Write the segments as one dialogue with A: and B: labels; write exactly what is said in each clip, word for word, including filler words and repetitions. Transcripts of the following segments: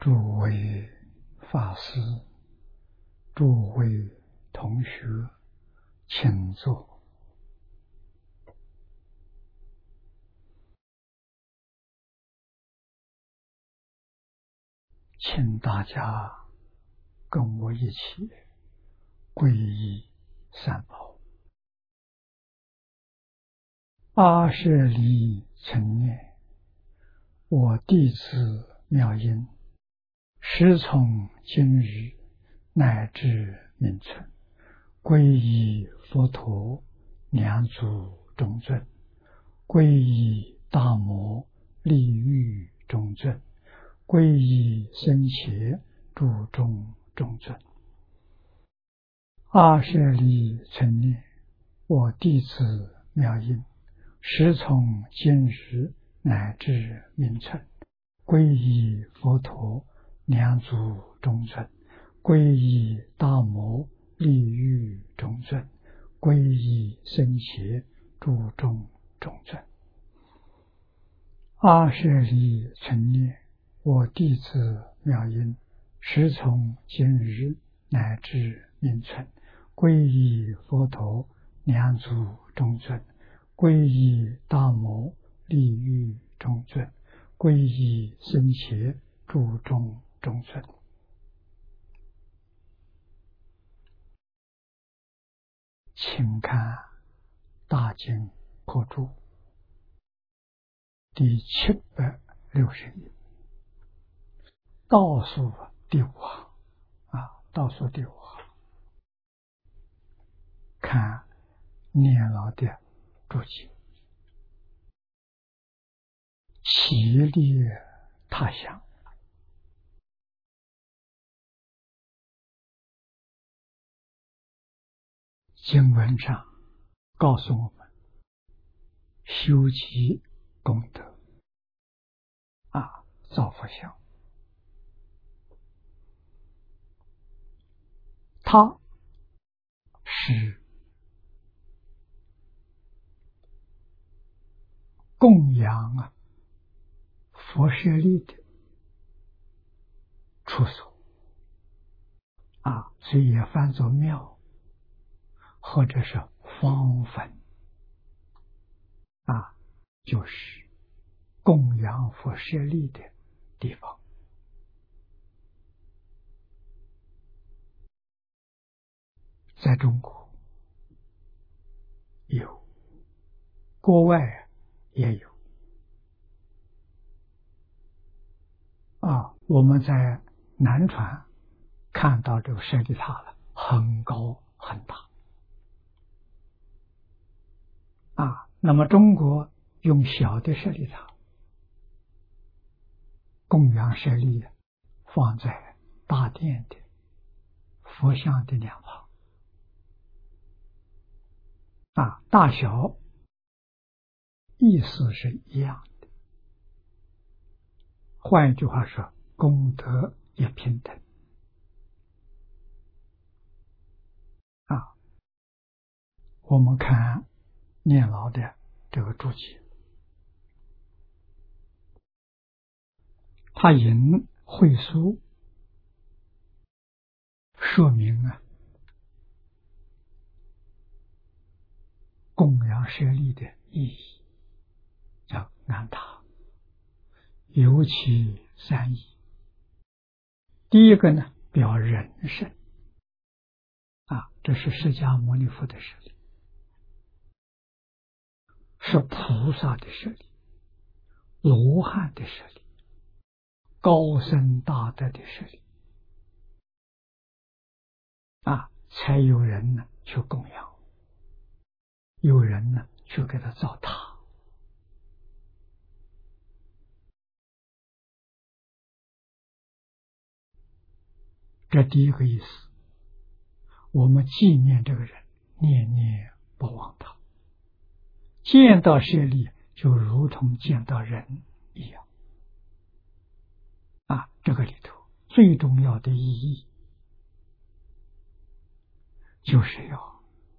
A: 诸位法师、诸位同学，请坐。请大家跟我一起皈依三宝。阿舍离成念，我弟子妙音，时从今日乃至明存，皈依佛陀两祖中尊，皈依大摩利欲中尊，皈依僧伽注中中尊。阿舍离成念，我弟子妙音，时从今日乃至明存，皈依佛陀两祖中尊，皈依大摩利欲中尊，皈依僧伽注中中尊。阿舍离成念，我弟子妙音，时从今日乃至明存，皈依佛陀两祖中尊，皈依大摩利欲中尊，皈依僧伽注中中尊。请看大经科注第七百六十页，倒数第五行啊，倒数第五行，看念老的注解。其利他想，经文上告诉我们，修集功德啊，造佛像，它是供养啊佛舍利的处所啊，所以也翻作庙，或者是方坟啊，就是供养佛舍利的地方。在中国有，国外也有啊。我们在南传看到这个舍利塔了，很高很大啊。那么中国用小的舍利塔供养舍利，放在大殿的佛像的两旁啊，大小意思是一样的。换一句话说，功德也平等啊。我们看念老的这个注解，他引会书说明啊，供养舍利的意义，叫安他，尤其三义。第一个呢，表人身啊，这是释迦牟尼佛的舍利，是菩萨的舍利，罗汉的舍利，高僧大德的舍利啊，才有人呢去供养，有人呢去给他造塔。这第一个意思，我们纪念这个人，念念不忘他，见到舍利就如同见到人一样啊。这个里头最重要的意义，就是要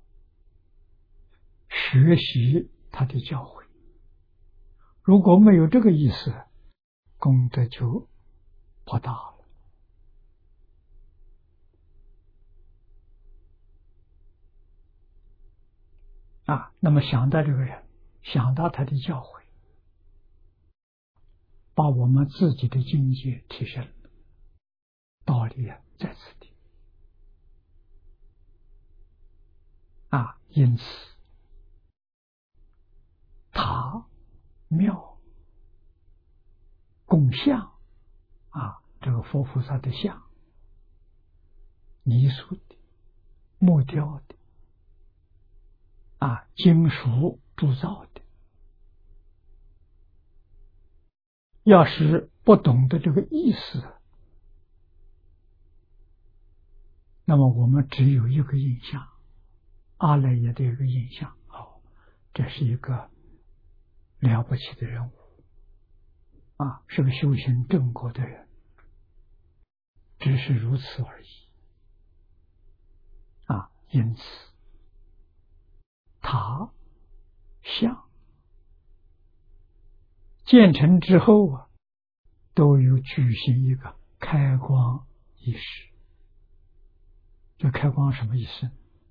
A: 学习他的教诲。如果没有这个意思，功德就不大了啊，那么想到这个人，想到他的教诲，把我们自己的境界提升，道理啊在此地啊。因此塔庙供像啊，这个佛菩萨的像，泥塑的、木雕的啊，金属铸造的，要是不懂得这个意思，那么我们只有一个印象，阿赖耶的一个印象，哦，这是一个了不起的人物啊，是个修行正果的人，只是如此而已啊。因此塔像建成之后啊，都有举行一个开光仪式。这开光什么意思？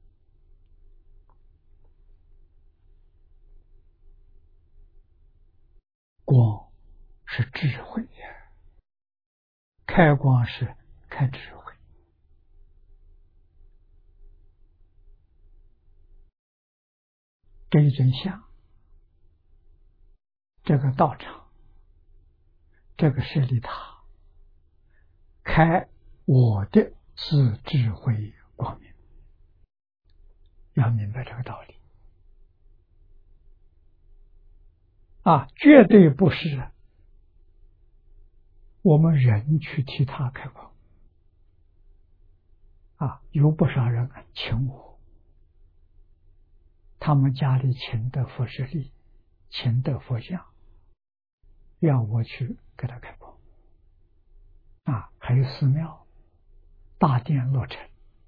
A: 光是智慧呀，开光是开智慧。这一尊像，这个道场，这个舍利塔，开我的是智慧光明，要明白这个道理啊，绝对不是我们人去替他开光啊。有不少人请我，他们家里请的佛舍利，请的佛像，要我去给他开光啊。还有寺庙大殿落成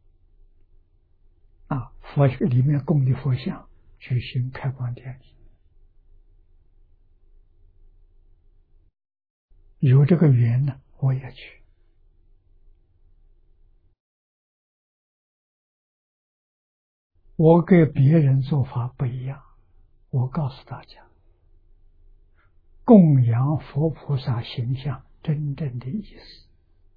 A: 啊，佛里面供的佛像举行开光典礼，有这个缘呢，我也去。我跟别人做法不一样，我告诉大家，供养佛菩萨形象真正的意思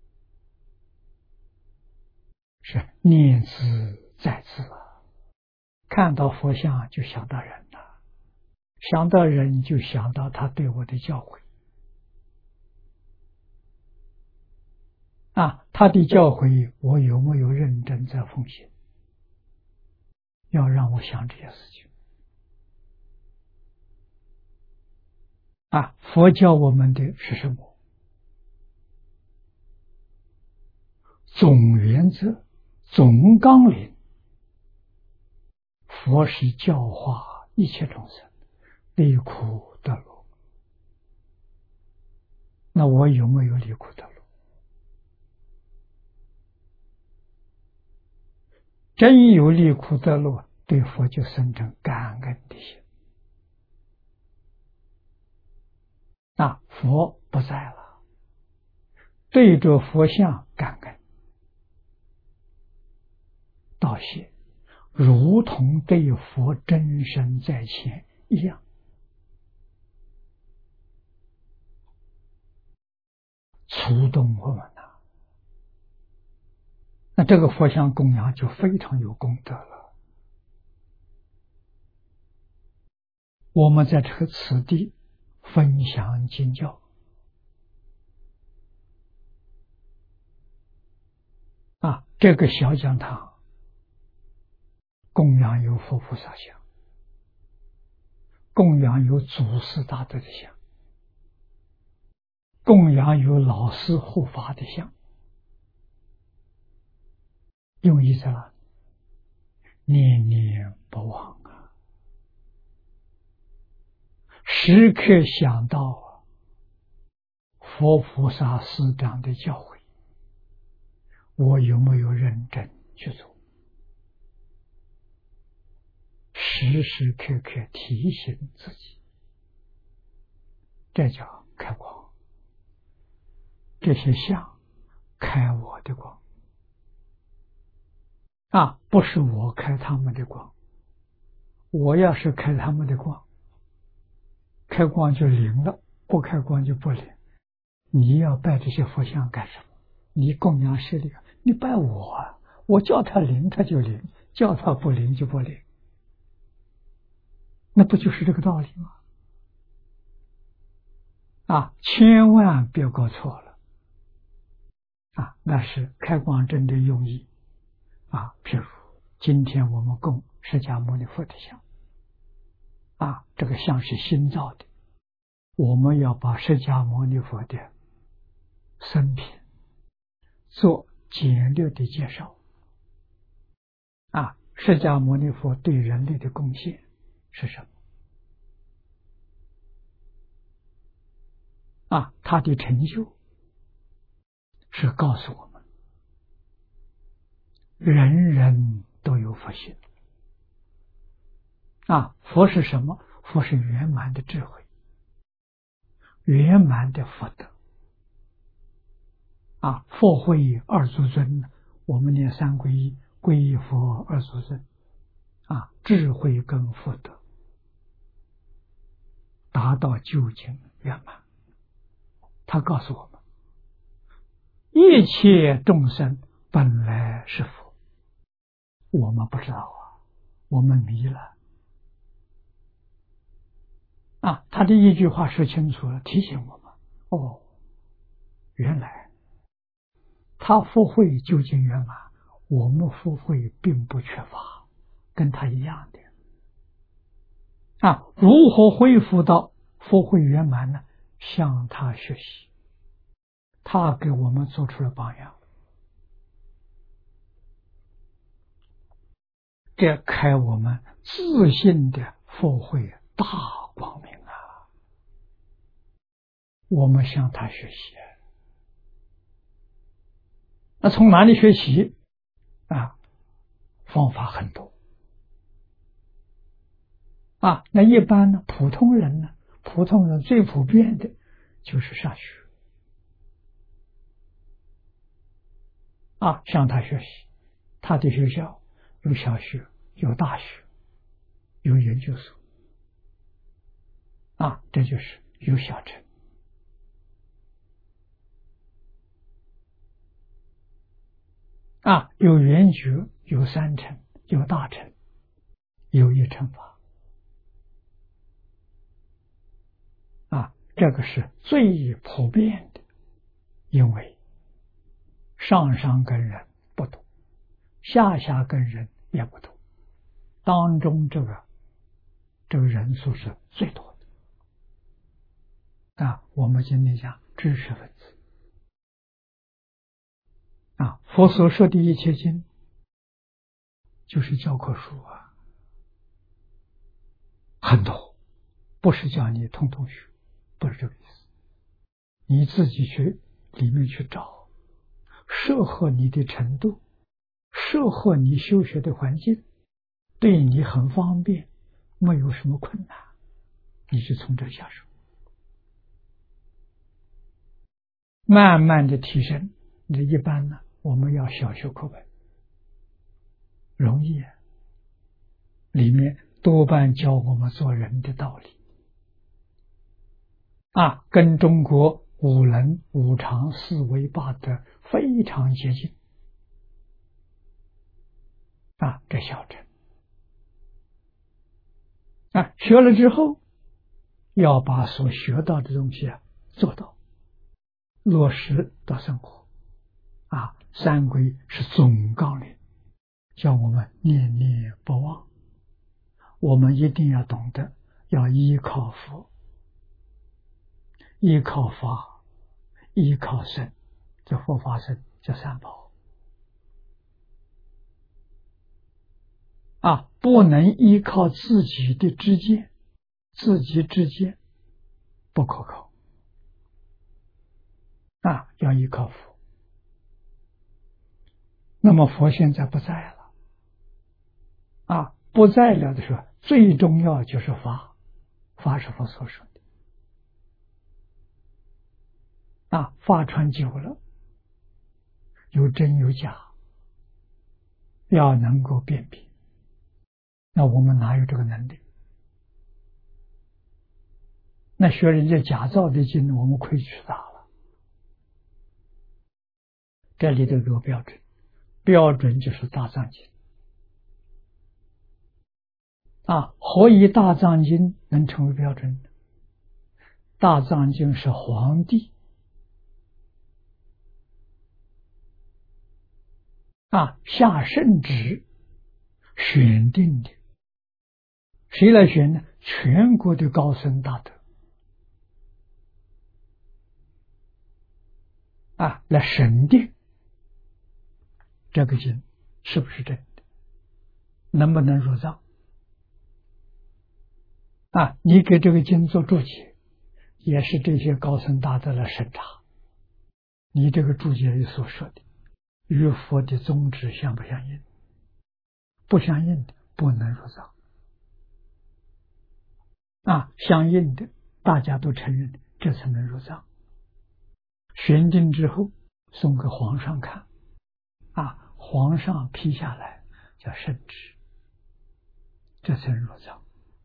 A: 是念兹在兹啊，看到佛像就想到人了，想到人就想到他对我的教诲啊，他的教诲我有没有认真在奉行？要让我想这些事情啊。佛教我们的是什么？总原则、总纲领，佛是教化一切众生离苦得乐。那我有没有离苦得乐？真有离苦得乐，对佛就生成感恩的心啊。佛不在了，对着佛像感恩道谢，如同对佛真身在前一样，触动我们了。那这个佛像供养就非常有功德了。我们在这个此地分享经教啊，这个小讲堂供养有佛菩萨像，供养有祖师大德的像，供养有老师护法的像，用意在哪里？念念不忘啊，时刻想到佛菩萨师长的教诲，我有没有认真去做？时时刻刻提醒自己，这叫开光。这些相开我的光啊，不是我开他们的光， 我要是开他们的光，开光就灵了，不开光就不灵。你要拜这些佛像干什么？你供养谁的？你拜我啊！我叫他灵，他就灵；叫他不灵就不灵。那不就是这个道理吗？啊，千万别搞错了。啊，那是开光真的用意。啊，譬如今天我们供释迦牟尼佛的像，啊，这个像是新造的，我们要把释迦牟尼佛的生平做简略的介绍。啊，释迦牟尼佛对人类的贡献是什么？啊，他的成就是告诉我们，人人都有佛性。啊，佛是什么？佛是圆满的智慧，圆满的福德。啊，佛慧二足尊，我们念三皈依，皈依佛二足尊。啊，智慧跟福德达到究竟圆满。他告诉我们，一切众生本来是佛，我们不知道啊，我们迷了。啊，他的一句话说清楚了，提醒我们：哦，原来他佛慧究竟圆满，我们佛慧并不缺乏，跟他一样的。啊，如何恢复到佛慧圆满呢？向他学习，他给我们做出了榜样，这开我们自信的佛慧大光明啊！我们向他学习。那从哪里学习啊？方法很多啊。那一般呢，普通人呢，普通人最普遍的就是上学啊，向他学习。他的学校有小学，有大学，有研究所啊，这就是有小乘啊，有圆觉，有三乘，有大乘，有一乘法啊，这个是最普遍的。因为上上根人不多，下下根人也不多，当中这个这个人数是最多的啊。我们今天讲知识分子啊，佛所说的一切经就是教科书啊，很多，不是叫你通通学，不是这个意思。你自己去里面去找，适合你的程度，适合你修学的环境，对你很方便，没有什么困难，你就从这下手，慢慢的提升。这一般呢，我们要小学课本，容易啊，里面多半教我们做人的道理啊，跟中国五伦五常四维八德非常接近啊。这小乘啊，学了之后要把所学到的东西啊做到，落实到生活啊。三皈是总纲领，叫我们念念不忘。我们一定要懂得要依靠佛，依靠法，依靠僧，这佛法僧这三宝啊，不能依靠自己的知见，自己知见不可靠啊，要依靠佛。那么佛现在不在了啊，不在了的时候，最重要就是法，法是佛所说的啊，法传久了，有真有假，要能够辨别那我们哪有这个能力？那学人家假造的经，我们亏去大了。这里头有个标准，标准就是大藏经啊。何以大藏经能成为标准呢？大藏经是皇帝啊下圣旨选定的。谁来选呢？全国的高僧大德啊来审定这个经是不是真的，能不能入藏啊？你给这个经做注解，也是这些高僧大德来审查你这个注解里所说的与佛的宗旨相不相应，不相应的不能入藏啊，相应的大家都承认，这才能入藏。选定之后送给皇上看啊，皇上批下来叫圣旨，这才能入藏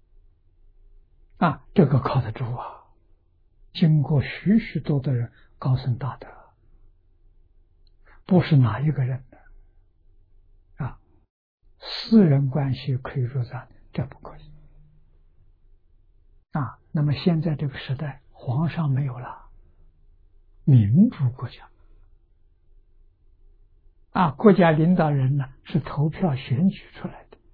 A: 啊，这个靠得住啊！经过许许多多人高僧大德，不是哪一个人的啊，私人关系可以入藏，这不可以啊。那么现在这个时代，皇上没有了，民主国家啊，国家领导人呢是投票选举出来的，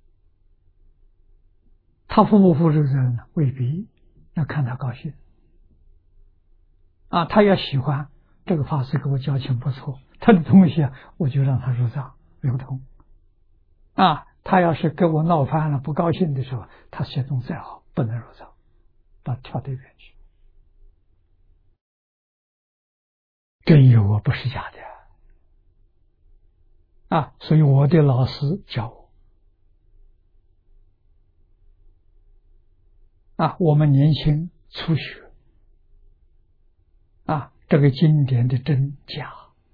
A: 他负不负这个责任呢？未必，要看他高兴啊。他要喜欢这个法师跟我交情不错，他的东西啊，我就让他入藏流通啊。他要是跟我闹翻了，不高兴的时候，他行动再好，不能入藏，把他跳到一边去。真有啊，不是假的啊。所以我的老师教我啊，我们年轻初学啊，这个经典的真假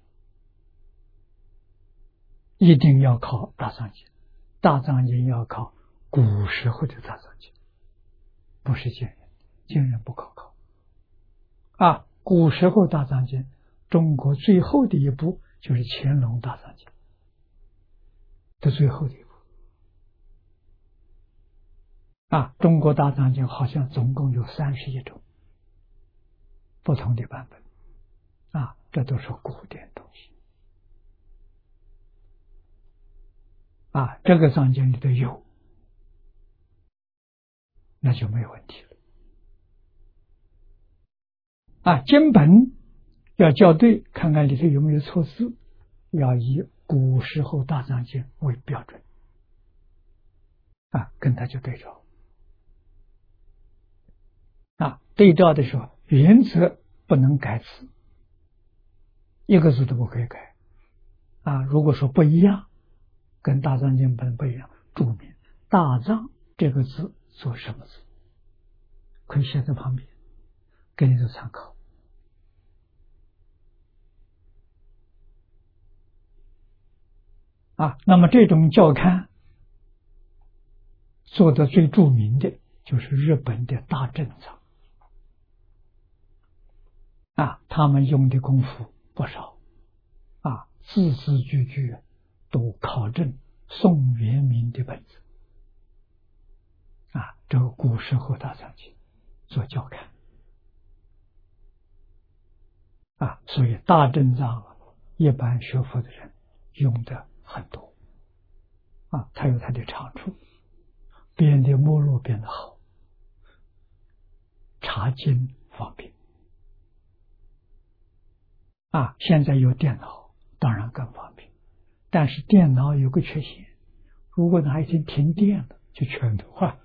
A: 一定要靠大藏经，大藏经要靠古时候的大藏经，不是今人，今人不可靠啊。古时候大藏经，中国最后的一部就是乾隆大藏经的最后的一部啊。中国大藏经好像总共有三十一种不同的版本啊，这都是古典东西啊。这个藏经里头有，那就没有问题了啊。经本要校对，看看里头有没有错字，要以古时候大藏经为标准啊，跟它就对照啊。对照的时候，原则不能改字，一个字都不可以改啊。如果说不一样，跟大藏经本不一样，注明大藏这个字做什么字，可以写在旁边，给你做参考啊。那么这种校勘做的最著名的就是日本的大正藏啊，他们用的功夫不少啊，字字句句都考证宋元明的本子啊，这个古时候大藏经做校勘啊，所以大正藏一般学佛的人用的很多啊，它有它的长处，编的目录编得好，查经方便啊。现在有电脑，当然更方便，但是电脑有个缺陷，如果哪一天停电了，就全都坏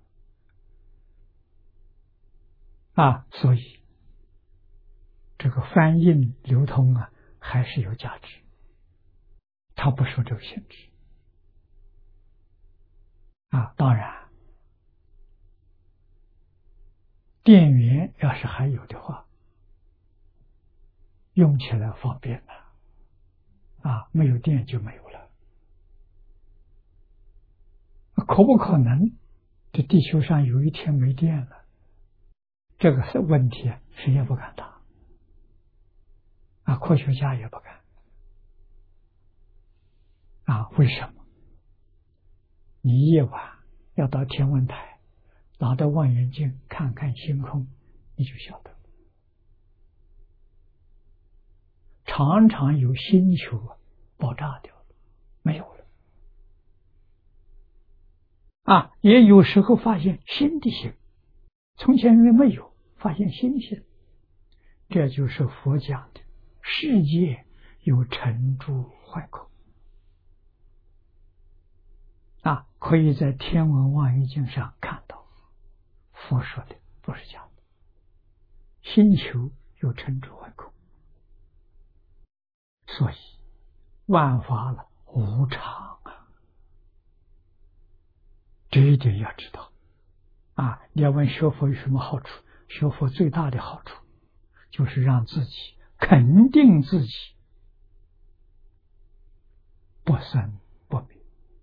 A: 啊。所以这个翻印流通啊，还是有价值，它不受这个限制啊。当然，电源要是还有的话，用起来方便了啊，没有电就没有了。 可不可能这地球上有一天没电了？这个是问题，谁也不敢答啊，科学家也不敢啊。为什么？你夜晚要到天文台拿着望远镜看看星空，你就晓得，常常有星球爆炸掉了，没有了啊。也有时候发现新的星，从前因为没有，发现新星，这就是佛讲的世界有成住坏空啊，可以在天文望远镜上看到。佛说的不是假的，星球有成住坏空，所以万法了无常啊，这一点要知道啊。你要问学佛有什么好处？学佛最大的好处就是让自己肯定自己不生不灭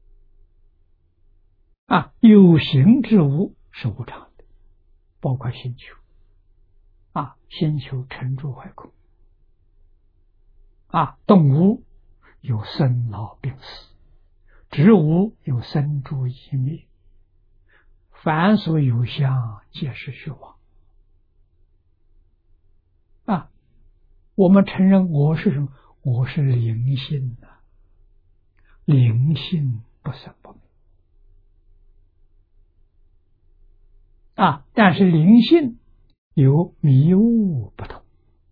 A: 啊。有形之物是无常的，包括星球啊，星球成住坏空啊，动物有生老病死，植物有生住异灭，凡所有相，皆是虚妄啊。我们承认我是什么？我是灵性啊，灵性不生不灭啊。但是灵性有迷悟不同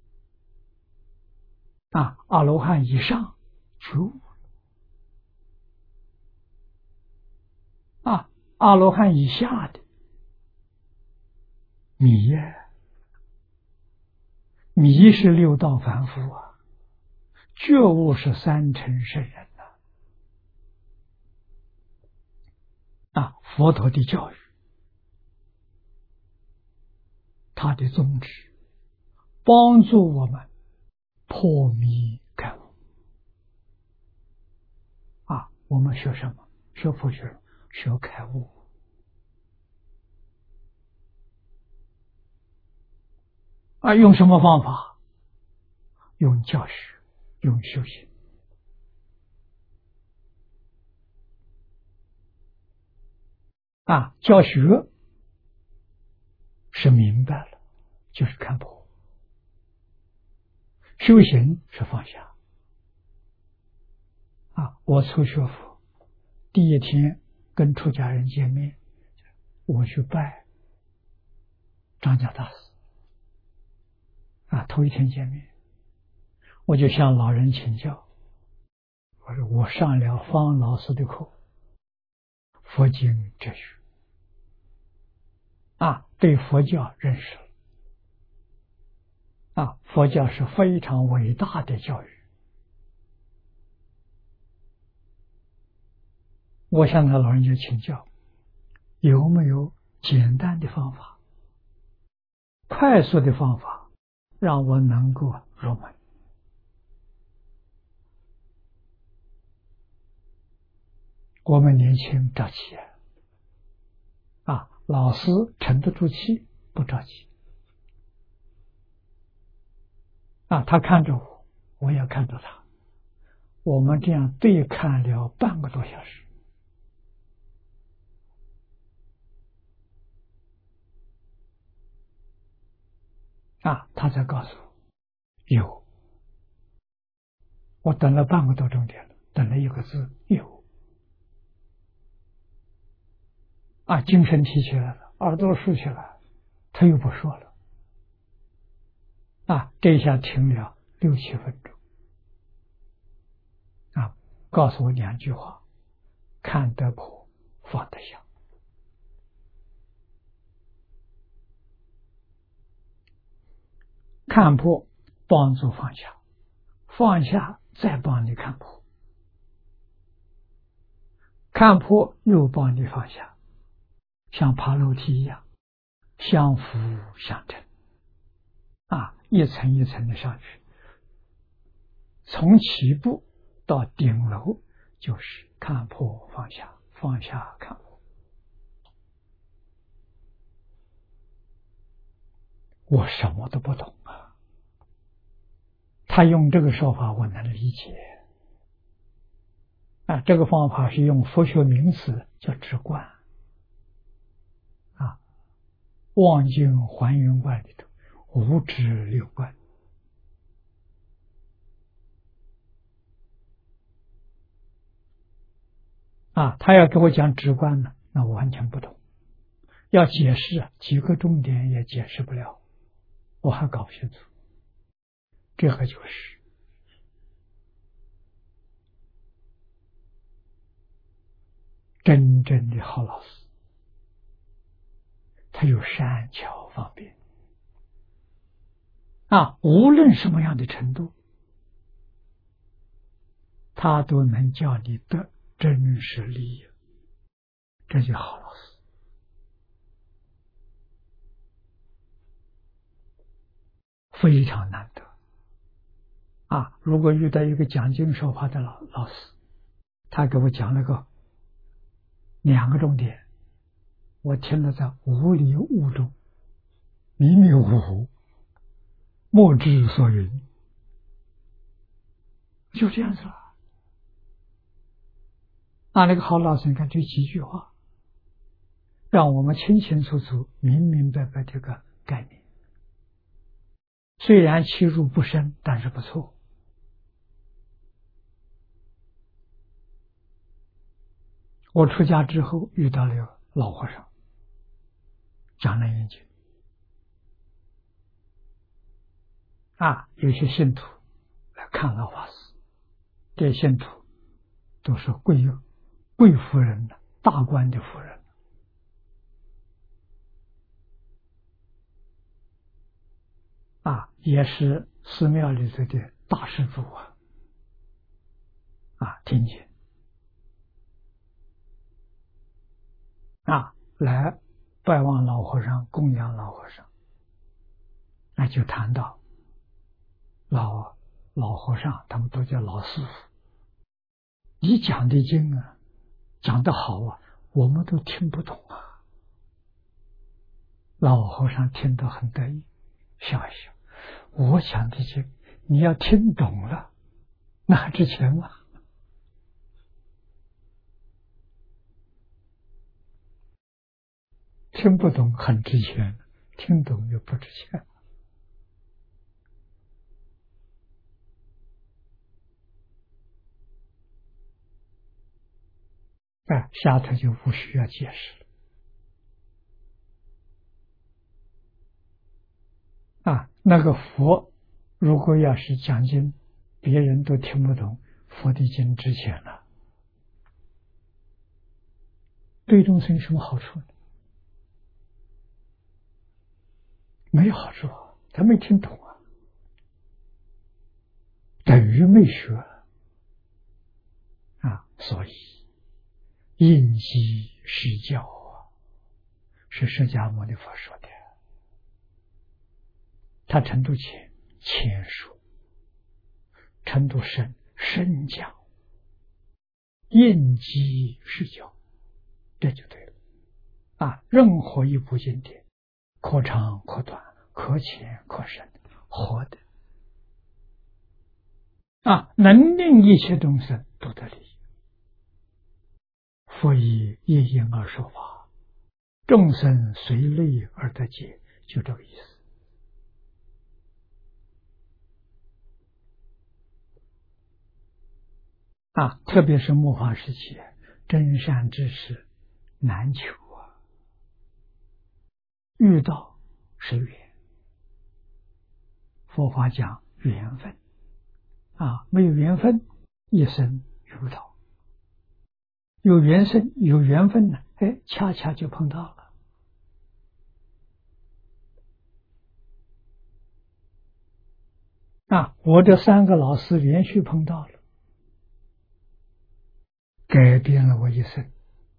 A: 啊，阿罗汉以上觉悟啊，阿罗汉以下的迷呀，迷是六道凡夫啊，觉悟是三乘圣人啊。啊，佛陀的教育，他的宗旨，帮助我们破迷开悟啊。我们学什么？学佛学学开悟啊。用什么方法？用教学，用修行啊。教学是明白了，就是看破；修行是放下啊。我初学佛第一天跟出家人见面，我去拜张家大师啊，头一天见面，我就向老人请教，我说我上了方老师的课，佛经哲学啊，对佛教认识了啊。佛教是非常伟大的教育。我向他老人家请教，有没有简单的方法，快速的方法，让我能够入门？我们年轻着急啊，老师沉得住气，不着急啊。他看着我，我也看着他，我们这样对看了半个多小时啊，他才告诉我有。我等了半个多钟点了，等了一个字有啊，精神提起来了，耳朵竖起来了，他又不说了啊。这一下停了六七分钟啊，告诉我两句话：看得破，放得下。看破帮助放下，放下再帮你看破，看破又帮你放下，像爬楼梯一样，相辅相成啊，一层一层的上去，从起步到顶楼就是看破放下，放下看破我什么都不懂啊。他用这个说法，我能理解。啊，这个方法是用佛学名词叫直观。啊，望境还原观里头无直六观。啊，他要给我讲直观呢，那我完全不懂。要解释几个重点也解释不了，我还搞不清楚。这个就是真正的好老师，他有善巧方便啊，无论什么样的程度，他都能叫你得真实利益，这就好老师。非常难得啊！如果遇到一个讲经说法的老老师，他给我讲了个两个重点，我听了在雾里雾中，迷迷糊糊，莫知所云，就这样子了。啊，那个好老师，你看这几句话，让我们清清楚楚、明明白白这个概念。虽然切入不深，但是不错。我出家之后遇到了老和尚，讲楞严经啊，有些信徒来看老法师，这些信徒都是贵贵夫人的大官的夫人啊，也是寺庙里头的大施主啊啊，听见啊，来拜望老和尚，供养老和尚，那就谈到老老和尚，他们都叫老师傅。你讲的经啊，讲得好啊，我们都听不懂啊。老和尚听得很得意，笑一笑。我讲的经，你要听懂了，那还值钱吗？听不懂很值钱，听懂就不值钱。哎，下头就不需要解释了。啊，那个佛，如果要是讲经，别人都听不懂，佛的经值钱了。对众生有什么好处呢？没有好处啊，他没听懂啊，等于没学啊。所以应机施教啊，是释迦牟尼佛说的。他程度浅，浅说；程度深，深讲。应机施教，这就对了啊。任何一部经典，可长可短，可浅可深，活的啊，能令一切众生都得利益。佛以一因而说法，众生随类而得解，就这个意思。啊，特别是末法时期，真善知识难求啊，遇到是缘。佛法讲缘分啊，没有缘分，一生遇不到；有缘分，有缘分呢，哎，恰恰就碰到了。啊，我这三个老师连续碰到了，改变了我一生。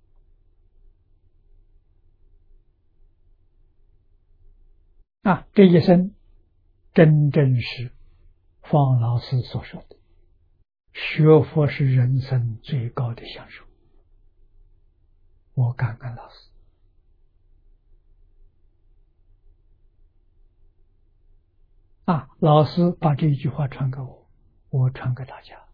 A: 啊，这一生真正是方老师所说的，学佛是人生最高的享受。我感恩老师啊，老师把这一句话传给我，我传给大家。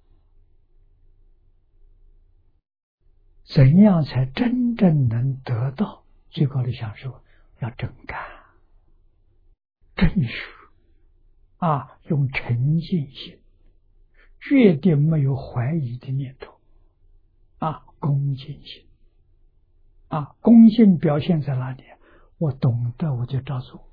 A: 怎样才真正能得到最高的享受？要真干、真学啊，用诚信心，决定没有怀疑的念头啊，恭敬心啊，恭敬表现在哪里？我懂得我就照做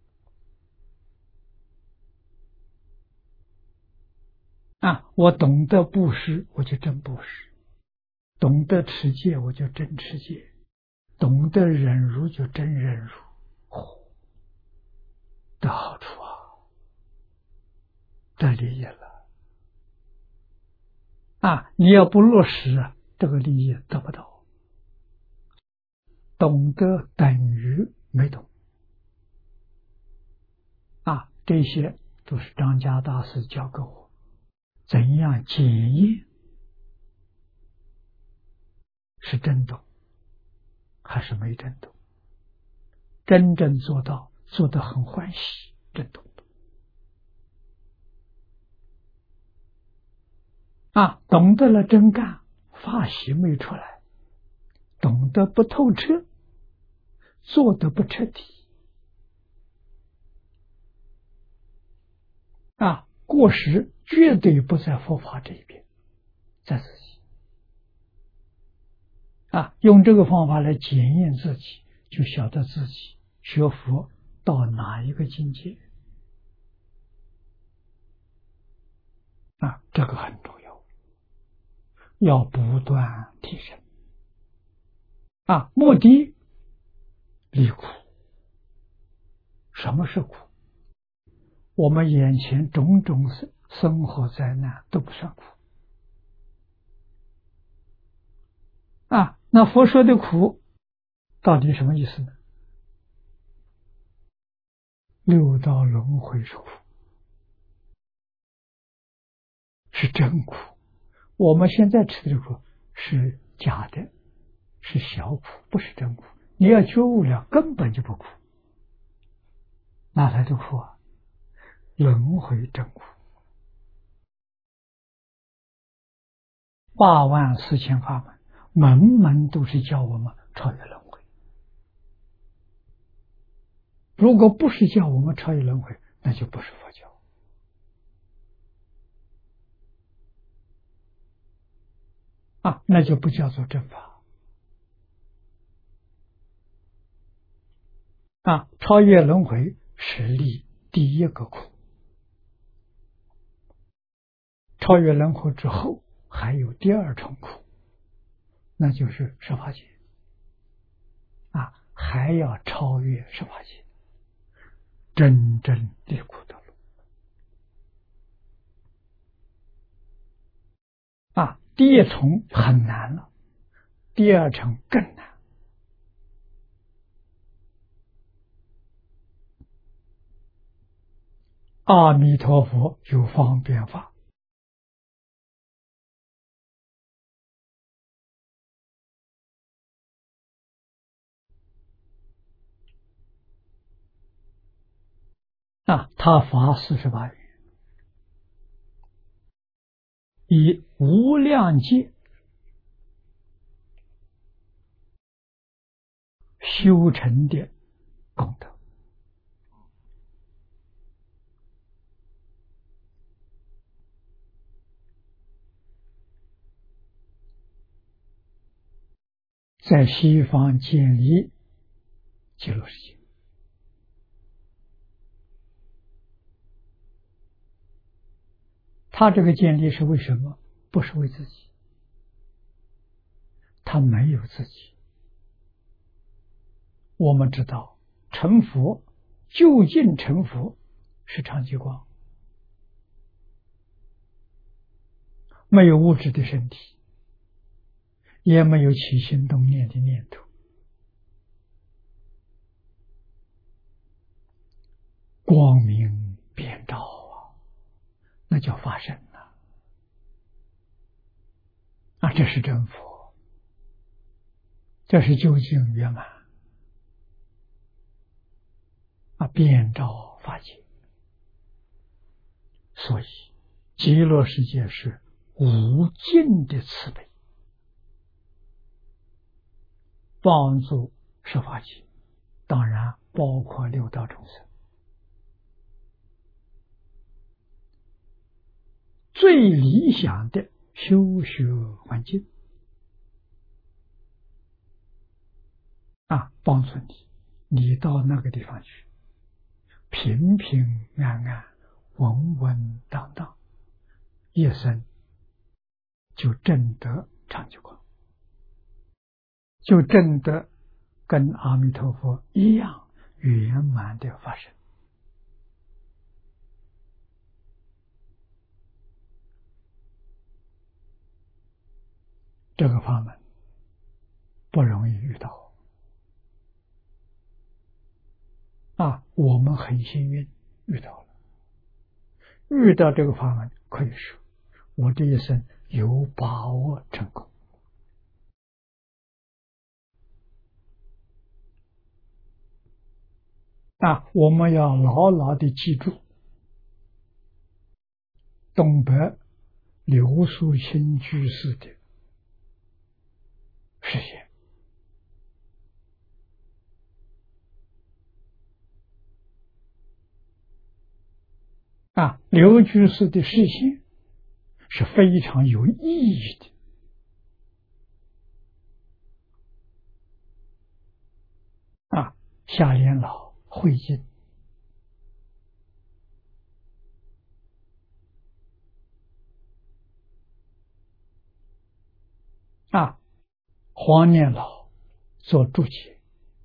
A: 啊，我懂得布施我就真布施，懂得持戒我就真持戒，懂得忍辱就真忍辱，哦，得好处啊，得利益了啊！你要不落实啊，这个利益得不到。懂得等于没懂啊，这些都是张家大师教给我怎样检验是真懂还是没真懂，真正做到做得很欢喜，真懂啊，懂得了真干，法喜没出来，懂得不透彻，做得不彻底啊，过失绝对不在佛法这一边，在自己啊，用这个方法来检验自己，就晓得自己学佛到哪一个境界啊，这个很重要，要不断提升啊，目的离苦。什么是苦？我们眼前种种生活灾难都不算苦啊，那佛说的苦到底什么意思呢？六道轮回是苦，是真苦。我们现在吃的苦是假的，是小苦，不是真苦。你要觉悟了，根本就不苦，哪来的苦啊？轮回真苦。八万四千法门，门门都是教我们超越轮回。如果不是叫我们超越轮回，那就不是佛教啊，那就不叫做正法啊。超越轮回是立第一个苦，超越轮回之后还有第二重苦，那就是十法界啊，还要超越十法界，真正离苦得乐啊。第一重很难了，第二重更难。阿弥陀佛有方便法啊，他发四十八愿，以无量劫修成的功德，在西方建立极乐世界。他这个建立是为什么？不是为自己，他没有自己。我们知道成佛，究竟成佛是常寂光，没有物质的身体，也没有起心动念的念头，光明遍照啊，那叫法身啊！啊，这是真佛，这是究竟圆满啊，遍照法界所以极乐世界是无尽的慈悲，帮助十法界，当然包括六道众生。最理想的修学环境啊，帮助你，你到那个地方去，平平安安，稳稳当当，一生就证得长久光，就证得跟阿弥陀佛一样圆满的法身。这个法门不容易遇到啊，我们很幸运遇到了，遇到这个法门，可以说我这一生有把握成功啊！我们要牢牢的记住东北刘树清居士的实现啊，刘居士的示现是非常有意义的啊！夏莲老慧净啊，黄念老做注解，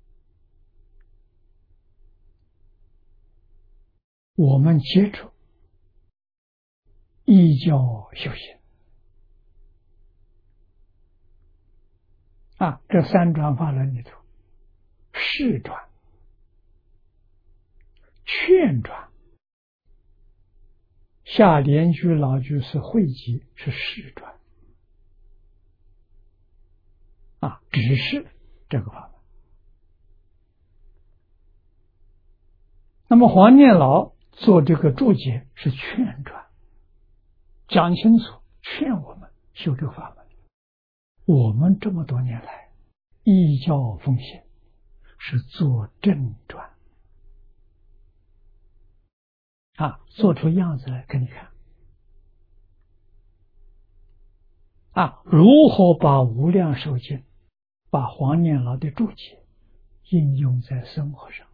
A: 我们接着依教修行啊，这三转法轮里头，示转、劝转，下莲居老居士汇集是示转啊，只是这个法门。那么黄念老做这个注解是劝转，讲清楚，劝我们修这个法门。我们这么多年来依教奉行，是做正转啊，做出样子来给你看啊，如何把无量寿经，把黄念老的注解应用在生活上，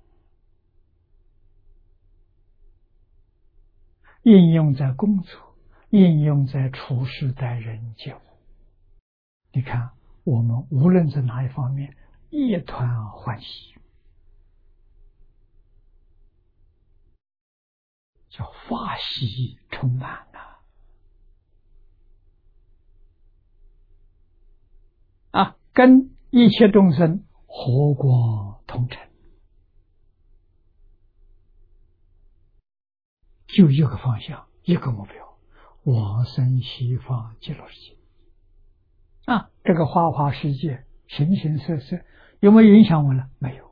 A: 应用在工作，应用在处事待人接物。你看我们无论在哪一方面一团欢喜，叫法喜充满啊！啊，跟一切众生和光同尘，就一个方向，一个目标，往生西方极乐世界啊！这个花花世界形形色色，有没有影响我呢？没有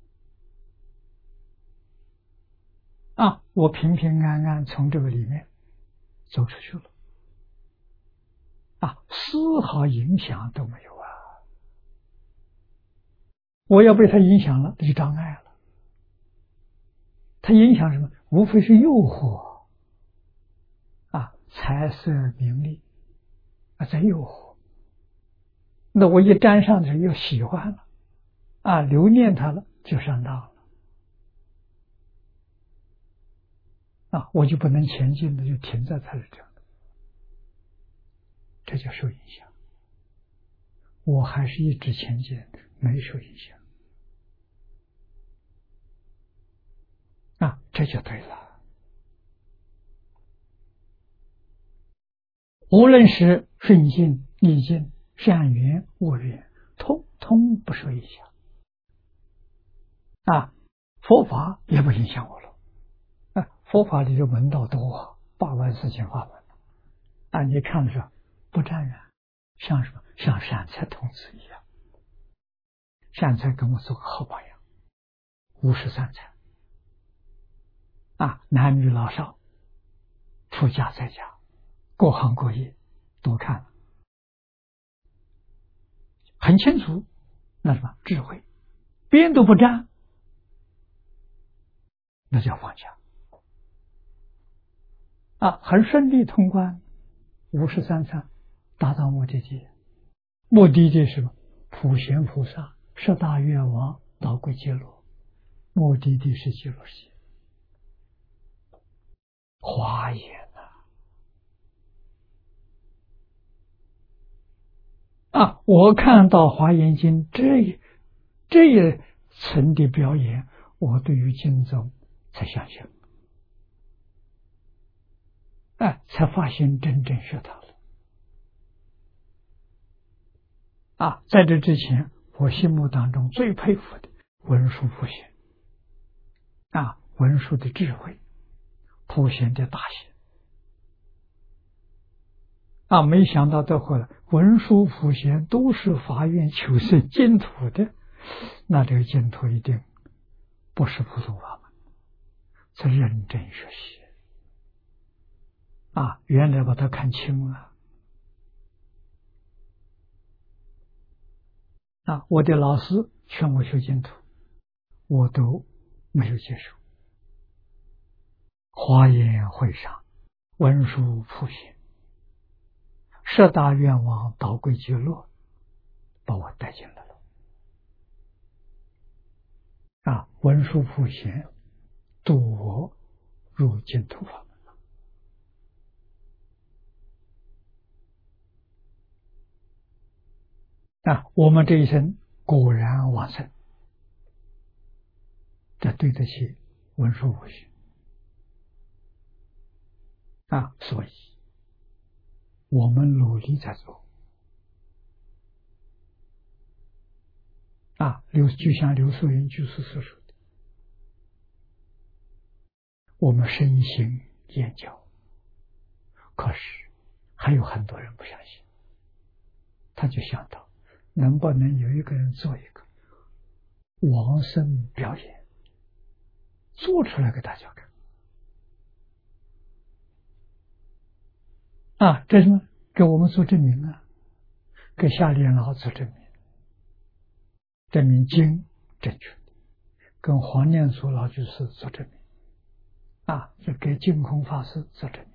A: 啊！我平平安安从这个里面走出去了啊，丝毫影响都没有啊！我要被它影响了，那就障碍了。它影响什么？无非是诱惑啊，财色名利啊，在诱惑。那我一沾上的时候又喜欢了啊，留念它了，就上当了啊，我就不能前进了，就停在它是这样的，这就受影响。我还是一直前进，没受影响啊，这就对了。无论是顺境、逆境、善缘、恶缘，通通不受影响啊，佛法也不影响我了啊，佛法里的门道多，八万四千法门啊，你看的时候不沾染，像什么？像善财童子一样，善财跟我做个好榜样，五十三财啊，男女老少出家在家，各行各业都看，很清楚，那什么智慧，边都不沾，那叫放下啊，很顺利通关，五十三参达到目的地。目的地是什么？普贤菩萨十大愿王导归极乐，目的地是极乐世界。华严啊！啊，我看到《华严经》这这一层的表演，我对于经宗才相信，哎，才发现真正学到了。啊，在这之前，我心目当中最佩服的文殊普贤，啊，文殊的智慧，普贤的大贤，啊，没想到到后来，文殊普贤都是发愿求生净土的，那这个净土一定不是普通法门，是认真学习，啊，原来把他看清了。啊，我的老师劝我学净土，我都没有接受。华严会上，文殊普贤十大愿王导归极乐，把我带进来了。啊，文殊普贤度我入净土法门。啊，我们这一生果然往生，这对得起文殊普贤。啊，所以我们努力在做。啊，刘就像刘素云居士所说的，我们身心研究，可是还有很多人不相信，他就想到能不能有一个人做一个往生表演，做出来给大家看。啊，这是什么？给我们做证明啊，给下联老做证明，证明经正确，跟黄念祖老居士做证明，啊，是给净空法师做证明。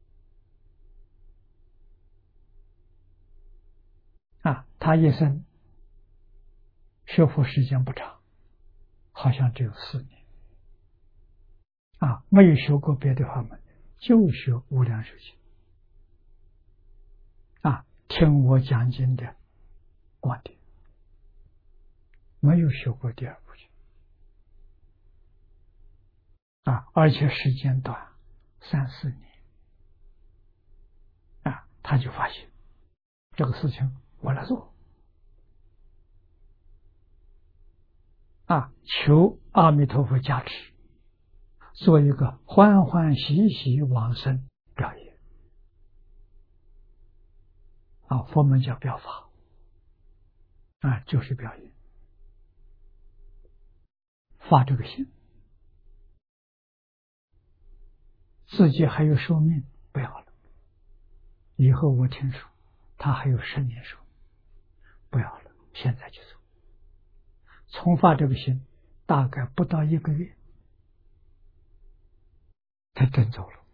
A: 啊，他一生学佛时间不长，好像只有四年，啊，没有学过别的法门，就学无量寿经。啊，听我讲经的观点，没有学过第二部经。啊，而且时间短，三四年。啊，他就发现这个事情我来做。啊，求阿弥陀佛加持，做一个欢欢喜喜往生表演。啊，佛门叫表法，啊，就是表演。发这个心，自己还有寿命，不要了。以后我听说他还有十年寿命，不要了，现在就做。从发这个心，大概不到一个月，他真走了。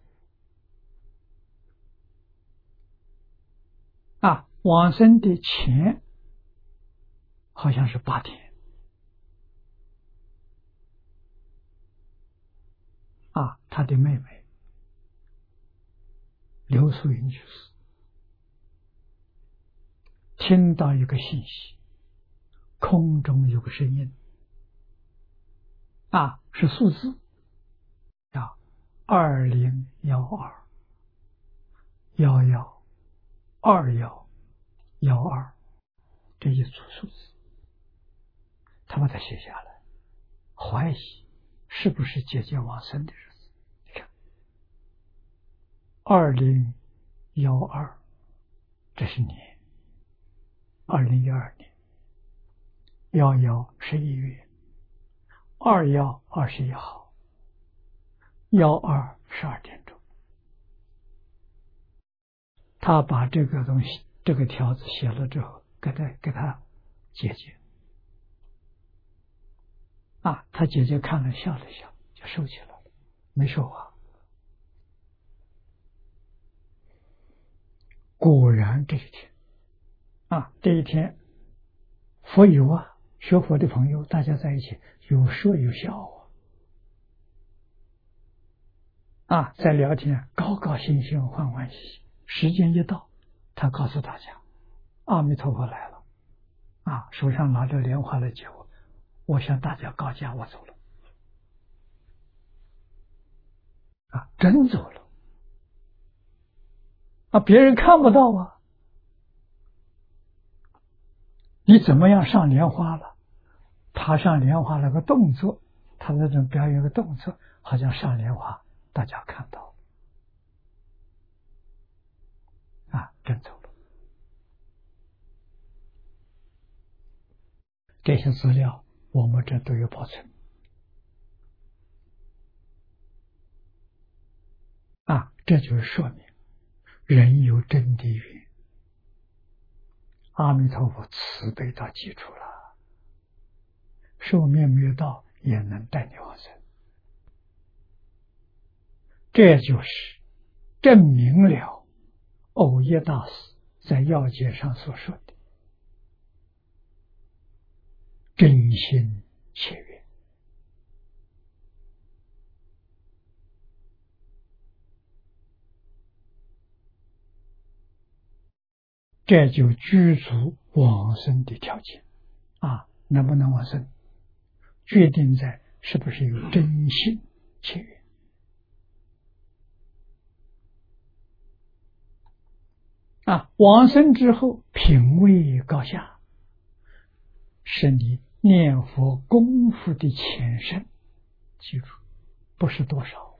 A: 啊，往生的前好像是八天。啊，他的妹妹刘素云居士听到一个信息，空中有个声音，啊，是数字，啊，二零幺二幺幺二幺幺二这一组数字，他把它写下来，怀疑是不是姐姐往生的日子。你看，二零幺二，这是年，二零一二年，幺幺十一月，二幺二十一号，幺二十二点钟， 他把这个东西这个条子写了之后，给他给他姐姐啊，他姐姐看了笑了笑，就收起来了，没说话。果然这一天啊，这一天佛友啊，学佛的朋友，大家在一起有说有笑啊，啊，在聊天，高高兴兴，欢欢喜喜。时间一到，他告诉大家，阿弥陀佛来了，啊，手上拿着莲花来接我，我向大家告假，我走了，啊，真走了，啊，别人看不到啊，你怎么样上莲花了？他上莲花那个动作，他那种表演个动作，好像上莲花，大家看到了，啊，真走了。这些资料我们这都有保存，啊，这就是说明人有真谛云，阿弥陀佛慈悲到基础了，寿命没有到也能带你往生，这就是证明了藕益大师在要解上所说的真心切愿。这就具足往生的条件啊！能不能往生，决定在是不是有真心切愿啊！往生之后品位高下，是你念佛功夫的前身，记住，不是多少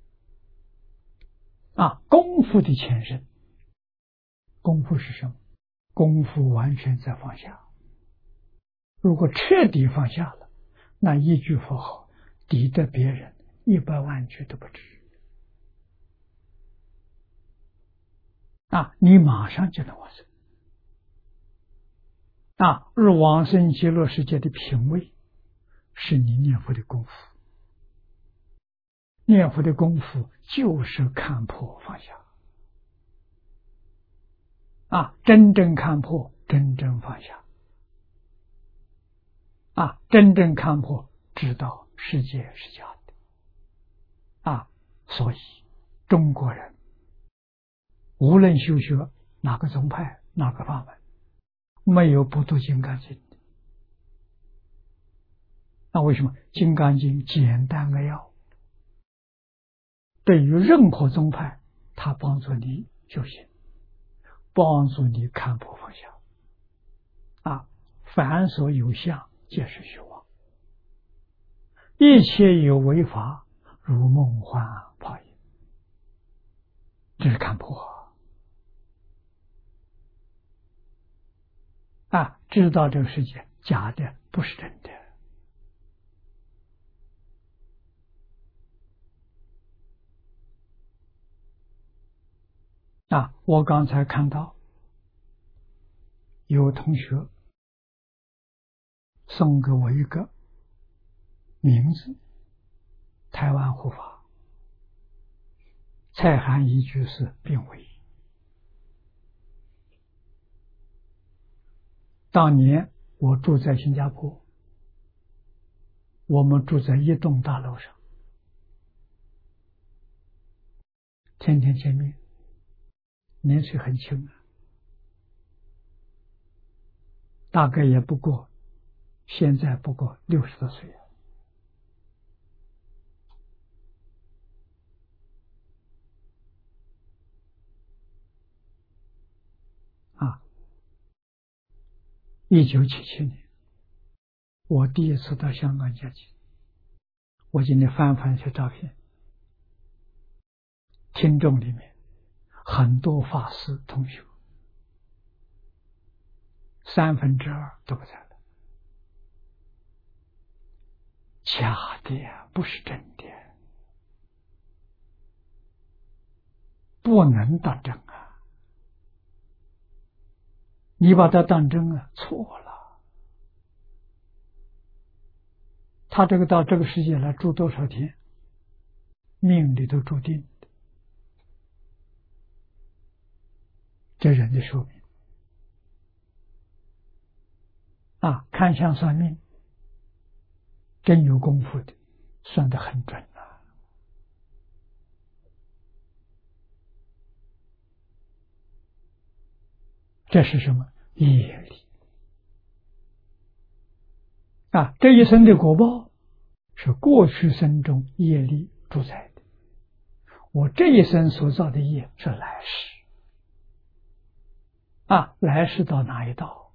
A: 啊！功夫的前身，功夫是什么？功夫完全在放下。如果彻底放下了，那一句佛号抵得别人一百万句都不值啊！你马上就能往生啊！而往生极乐世界的品位，是你念佛的功夫。念佛的功夫就是看破放下啊！真正看破，真正放下啊！真正看破，知道世界是假的啊！所以中国人无论修学哪个宗派，哪个法门，没有不读金刚经的。那为什么？金刚经简单扼要，对于任何宗派，它帮助你修行，帮助你看破放下啊！凡所有相，皆是虚妄，一切有为法，如梦幻泡影，这是看破啊！知道这个世界假的，不是真的啊！我刚才看到有同学送给我一个名字，台湾护法，蔡含一居士病危。当年我住在新加坡，我们住在一栋大楼上，天天见面，年岁很轻啊，大概也不过，现在不过六十多岁了啊。一九七七年，我第一次到香港接机，我今天翻翻一些照片，听众里面很多法师同学，三分之二都不在了，假的呀，不是真的，不能当真啊！ 你把它当真啊，错了。他这个到这个世界来住多少天，命里头注定的，这人的寿命啊，看相算命，真有功夫的，算得很准啊。这是什么？业力啊！这一生的果报是过去生中业力主宰的，我这一生所造的业是来世啊，来世到哪一道，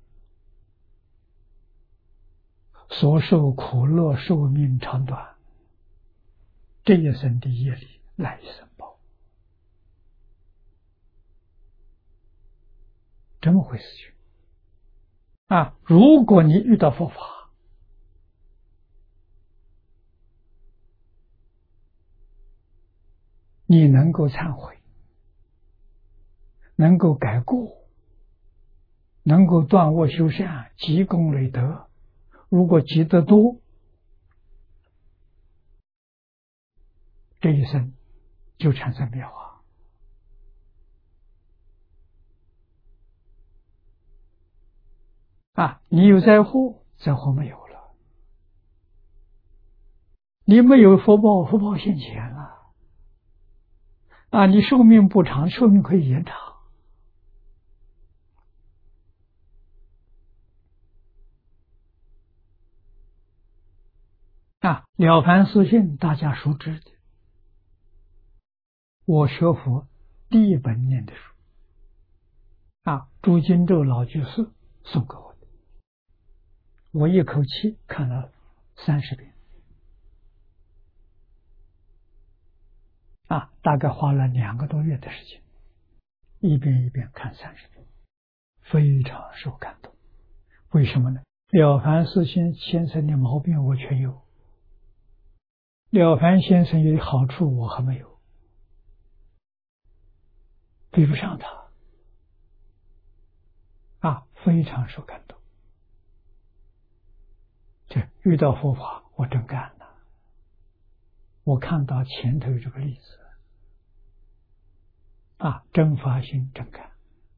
A: 所受苦乐寿命长短，这一生的业力来生报，这么回事情啊！如果你遇到佛法，你能够忏悔，能够改过，能够断恶修善，积功累德，如果积得多，这一生就产生变化啊！你有灾祸，灾祸没有了；你没有福报，福报现前了啊！你寿命不长，寿命可以延长啊！了凡四训大家熟知的，我学佛第一本念的书啊，朱金洲老居士送给我的，我一口气看了三十遍啊，大概花了两个多月的时间，一遍一遍看三十遍，非常受感动。为什么呢？了凡四训先生的毛病我全有，了凡先生有好处我还没有，比不上他啊，非常受感动。这遇到佛法我真干了，我看到前头这个例子啊，真发心真干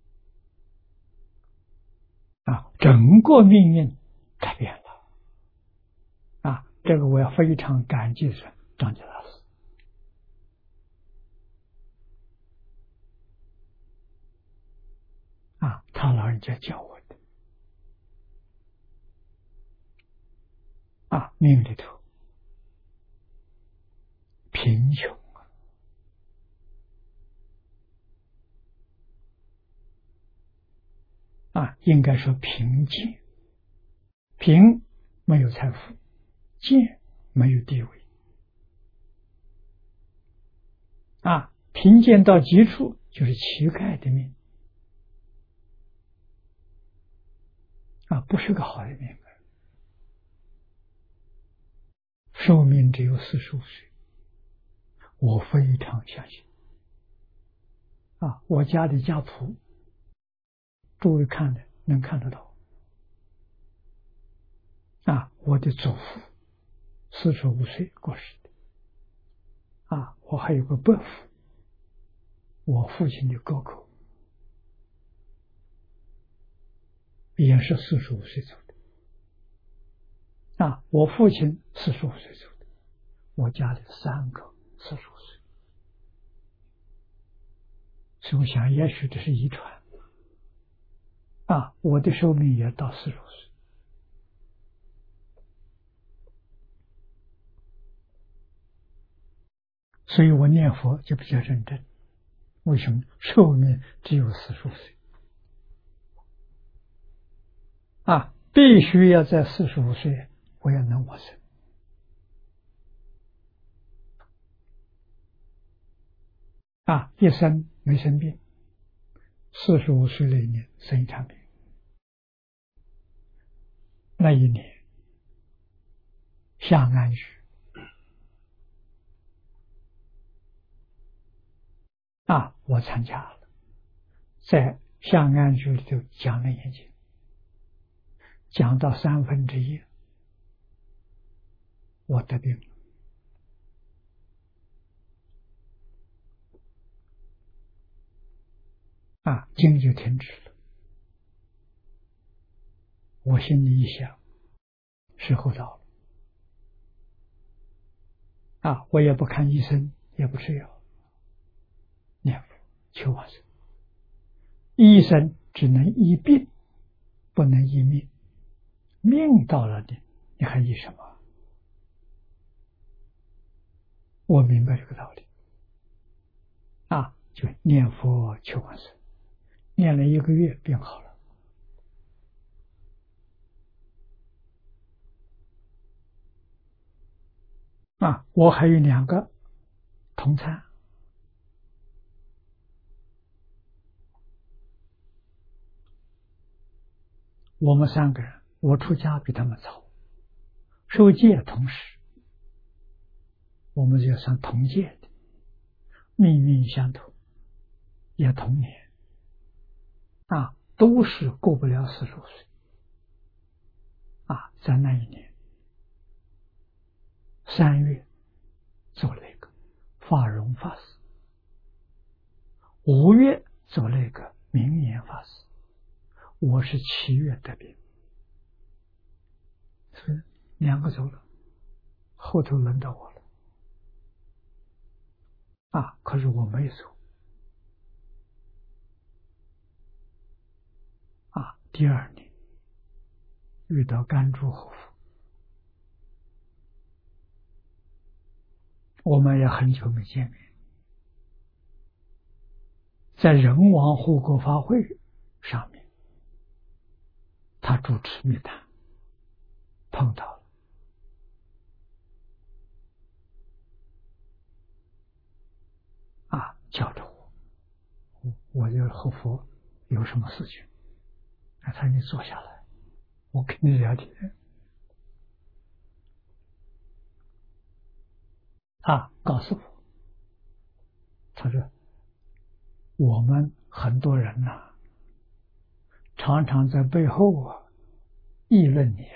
A: 啊，整个命运改变了啊，这个我要非常感激张家大师啊，他老人家教我的啊，命里头贫穷啊，应该说贫贱，贫没有财富，贱没有地位啊，贫贱到极处就是乞丐的命啊，不是个好的命，寿命只有四十五岁，我非常相信啊，我家里家谱，诸位看的能看得到啊，我的祖父四十五岁过世的啊，我还有个伯父，我父亲的哥哥也是四十五岁走的啊，我父亲四十五岁走的，我家里三个四十五岁，所以我想也许这是遗传啊，我的寿命也到四十五岁，所以我念佛就比较认真。为什么？寿命只有四十五岁啊，必须要在四十五岁我要能往生啊，一生没生病，四十五岁那一年生一场病，那一年下安雨啊，我参加了，在下安居里头讲了眼睛，讲到三分之一，我得病了。啊，经就停止了。我心里一想，时候到了。啊，我也不看医生，也不吃药，念佛求往生。医生只能医病，不能医命。命到了你，你还医什么？我明白这个道理。啊，就念佛求往生，念了一个月，病好了。啊，我还有两个同参，我们三个人，我出家比他们早，受戒同时，我们就算同戒的，命运相同，也同年，啊，都是过不了四十五岁。啊，在那一年三月做了一个法融法师，五月做了一个明言法师，我是七月得病，所以两个走了，后头轮到我了。啊，可是我没走。啊，第二年遇到甘珠后父，我们也很久没见面，在人王护国法会上面，他主持密谈，碰到了。啊，叫着我，我就后佛有什么事情？他说你坐下来，我跟你聊天。啊，告诉我，他说我们很多人呐、啊，常常在背后啊议论你。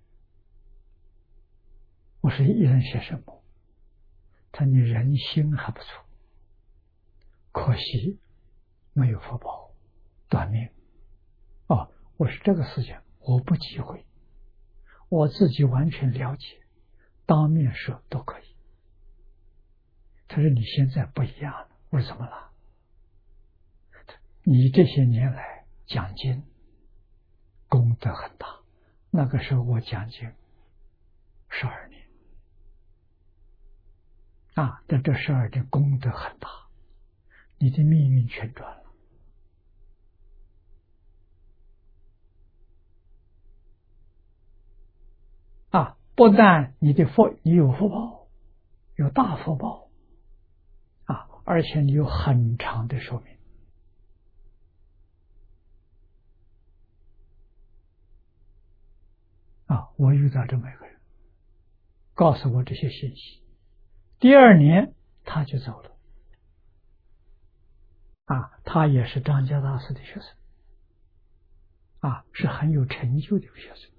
A: 我说议论些什么？他说你人心还不错，可惜没有福报，短命。哦，我说这个事情我不忌讳，我自己完全了解，当面说都可以。他说你现在不一样了，为什么了？你这些年来讲经功德很大，那个时候我讲经十二年啊，但这十二年功德很大，你的命运全转了。啊，不但你的福，你有福报，有大福报啊，而且你有很长的寿命。啊，我遇到这么一个人，告诉我这些信息，第二年他就走了。啊，他也是张家大师的学生，啊，是很有成就的学生。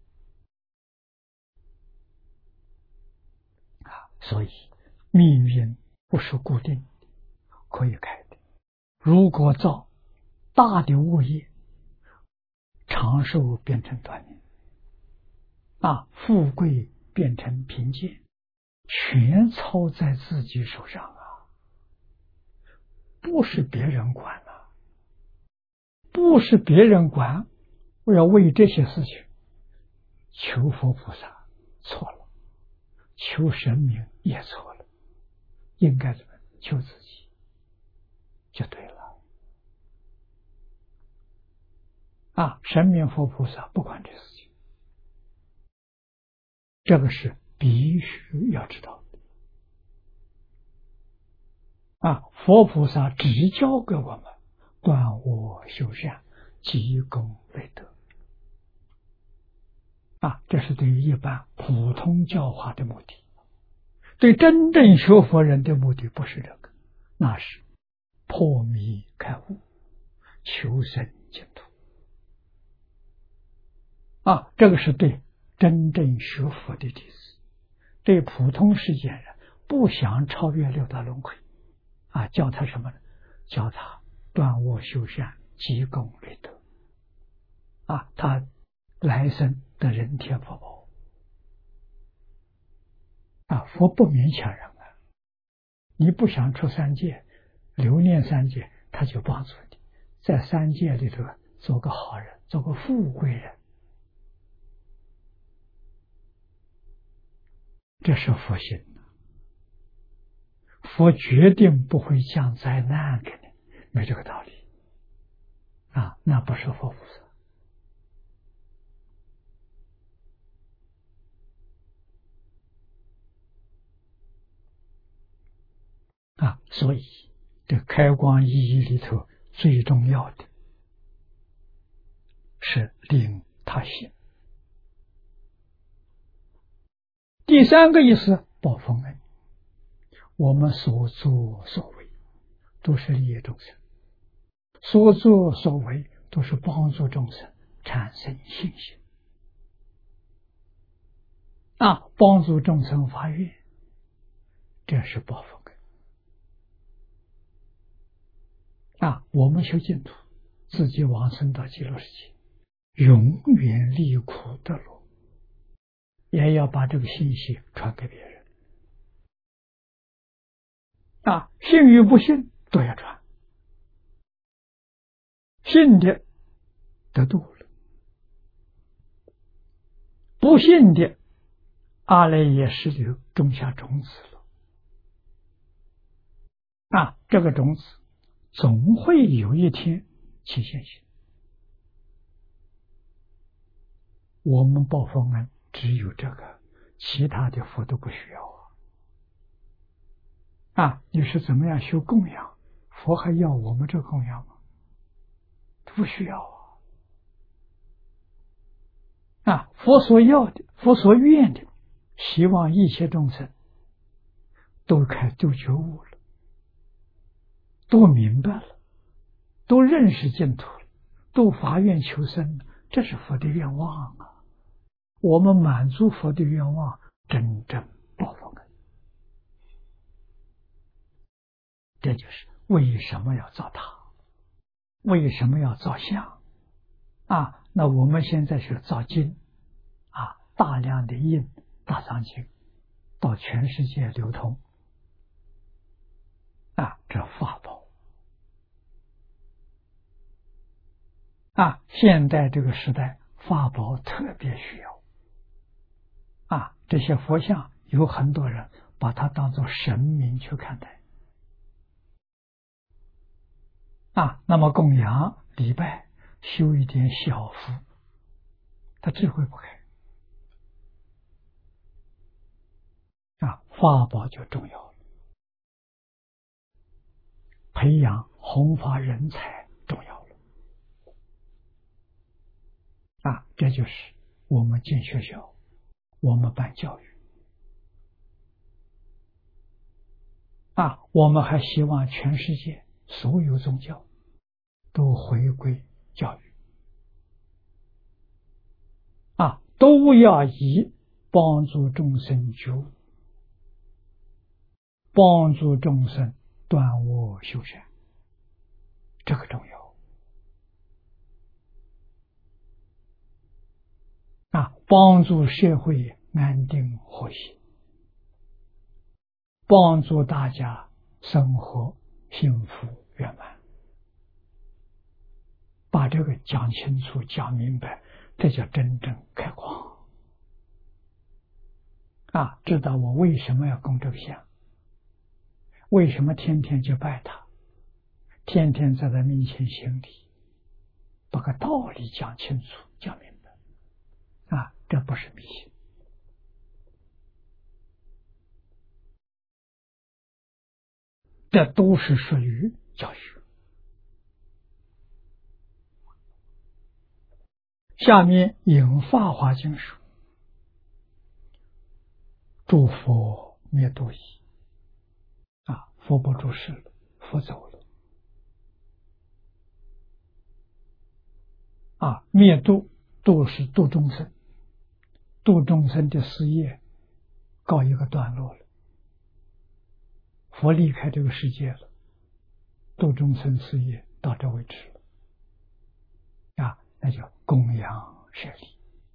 A: 啊，所以命运不是固定的，可以改的。如果造大的恶业，长寿变成短命，啊，富贵变成贫贱，全操在自己手上啊，不是别人管啊，不是别人管，我要为这些事情求佛菩萨错了，求神明也错了，应该怎么求自己就对了。啊，神明佛菩萨不管这事情，这个是必须要知道的。啊，佛菩萨只教给我们断恶修善，积功累德。啊，这是对于一般普通教化的目的，对真正学佛人的目的不是这个，那是破迷开悟， 求生净土。啊，这个是对真正学佛的弟子，对普通世间人不想超越六道轮回，啊，教他什么呢？教他断恶修善，积功累德，啊，他来生的人天福报。啊，佛不勉强人啊，你不想出三界，留念三界，他就帮助你，在三界里头做个好人，做个富贵人。这是佛心，佛决定不会降灾难给你，没这个道理啊，那不是佛菩萨啊。所以这开光意义里头最重要的是令他信。第三个意思，报丰恩。我们所作所为都是利益众生，所作所为都是帮助众生产生信心啊，帮助众生发愿，这是报丰恩啊。我们修净土，自己往生到极乐世界，永远离苦得乐，也要把这个信息传给别人啊，信与不信都要传。信的得度了，不信的阿赖耶识里种下种子了啊，这个种子总会有一天起现行。我们报丰恩只有这个，其他的佛都不需要啊。啊，你是怎么样修供养？佛还要我们这供养吗？不需要啊！啊，佛所要的，佛所愿的，希望一切众生都开都觉悟了，都明白了，都认识净土了，都发愿求生了，这是佛的愿望啊！我们满足佛的愿望，真正报丰恩。这就是为什么要造塔，为什么要造像啊？那我们现在是造经啊，大量的印大藏经到全世界流通啊，这法宝啊，现代这个时代法宝特别需要啊。这些佛像有很多人把它当作神明去看待啊，那么供养礼拜修一点小福，他智慧不开啊，法宝就重要了，培养弘法人才重要了啊，这就是我们进学校，我们办教育啊，我们还希望全世界所有宗教都回归教育啊，都要以帮助众生觉悟，帮助众生断恶修善，这个重要啊，帮助社会安定和谐，帮助大家生活幸福圆满，把这个讲清楚讲明白，这叫真正开光啊！知道我为什么要供这个像，为什么天天去拜他，天天在他面前行礼，把个道理讲清楚讲明白啊！这不是迷信，这都是属于教育。下面引法华经书，诸佛灭度矣啊！佛不住世了，佛走了啊，灭度，度是度众生，度众生的事业告一个段落了。佛离开这个世界了，度众生事业到这为止了，啊，那叫供养舍利。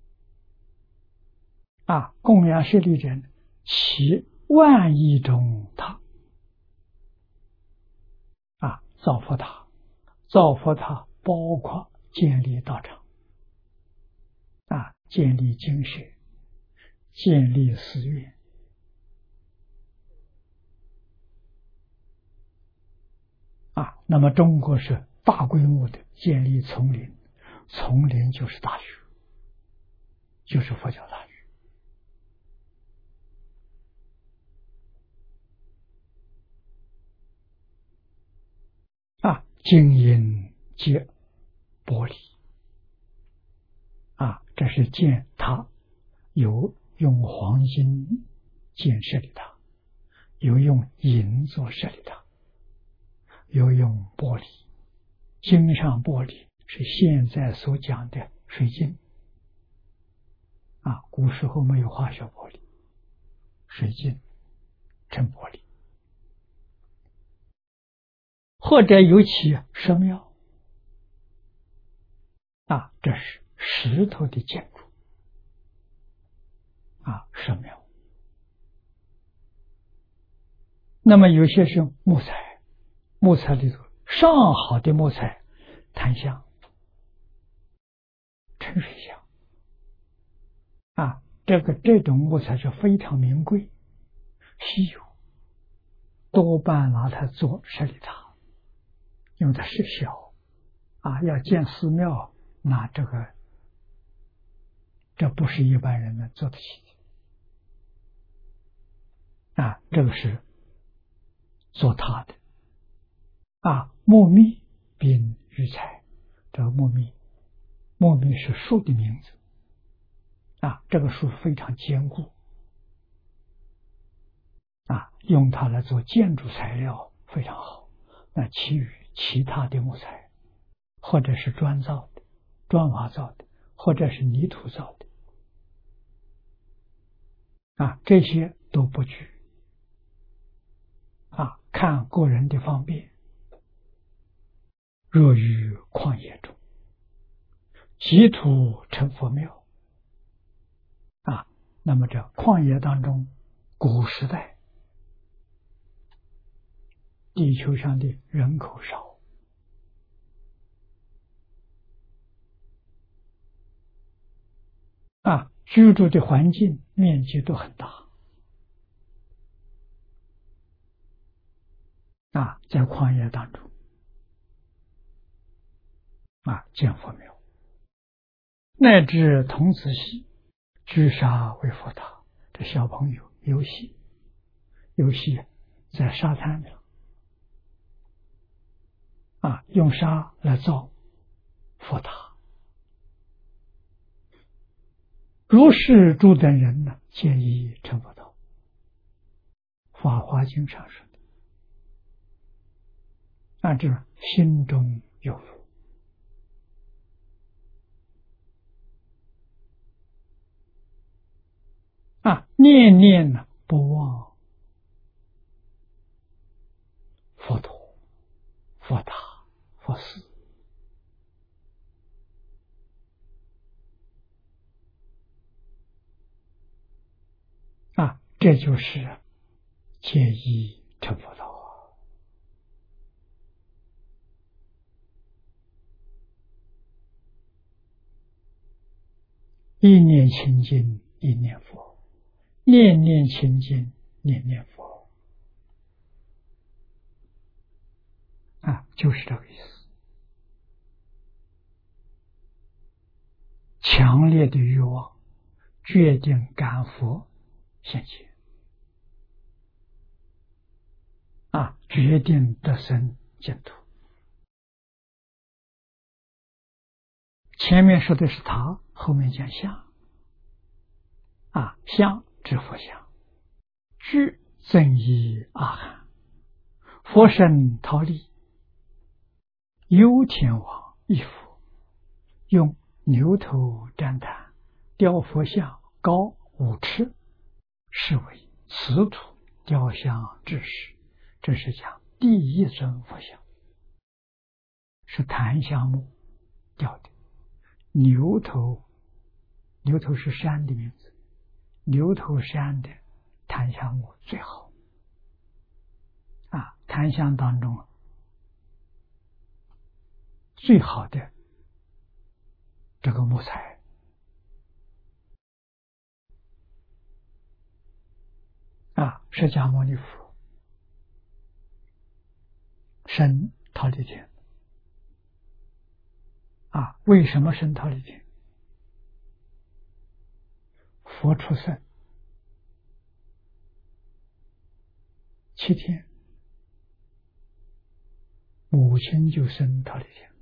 A: 啊，供养舍利者，其万亿中塔。啊，造佛塔，造佛塔包括建立道场，啊，建立精舍，建立寺院。啊，那么中国是大规模的建立丛林，丛林就是大学，就是佛教大学。啊，金银皆玻璃。啊，这是建塔，有用黄金建舍利塔，有用银做舍利塔，有用玻璃。金上玻璃是现在所讲的水晶。啊，古时候没有化学玻璃，水晶成玻璃。或者有其神庙。啊，这是石头的建筑。啊，神庙。那么有些是木材，木材里头上好的木材，檀香、沉水香。啊，这个这种木材是非常名贵、稀有，多半拿它做舍利塔，因为它是小。啊，要建寺庙，那这个这不是一般人能做得起的。啊，这个是做塔的。啊，木密并育材，这个木密，木密是树的名字。啊，这个树非常坚固。啊，用它来做建筑材料非常好。那其余其他的木材，或者是砖造的、砖瓦造的，或者是泥土造的，啊，这些都不拘。啊，看个人的方便。若于旷野中，积土成佛庙。啊，那么这旷野当中，古时代地球上的人口少，啊，居住的环境面积都很大。啊，在旷野当中，啊，建佛庙，乃至童子戏，居沙为佛塔。这小朋友游戏，游戏在沙滩上，啊，用沙来造佛塔。如是诸等人呢，皆以成佛道。法华经上说的。啊，这心中有佛。啊，念念呢不忘佛陀、佛塔、佛寺。啊，这就是皆以成佛道。一念清净一念佛，念念清净念念佛。啊，就是这个意思。强烈的欲望决定感佛现前。啊，决定得生净土。前面说的是塔，后面讲相。啊，相指佛像，具增益阿含，佛身忉利，幽天王一佛，用牛头旃檀，雕佛像高五尺，是为此土雕像之时。这是讲第一尊佛像，是檀香木雕的。牛头，牛头是山的名字，牛头山的檀香木最好啊！檀香当中最好的这个木材啊，释迦牟尼佛生忉利天啊，为什么生忉利天？佛出生七天，母亲就生忉利天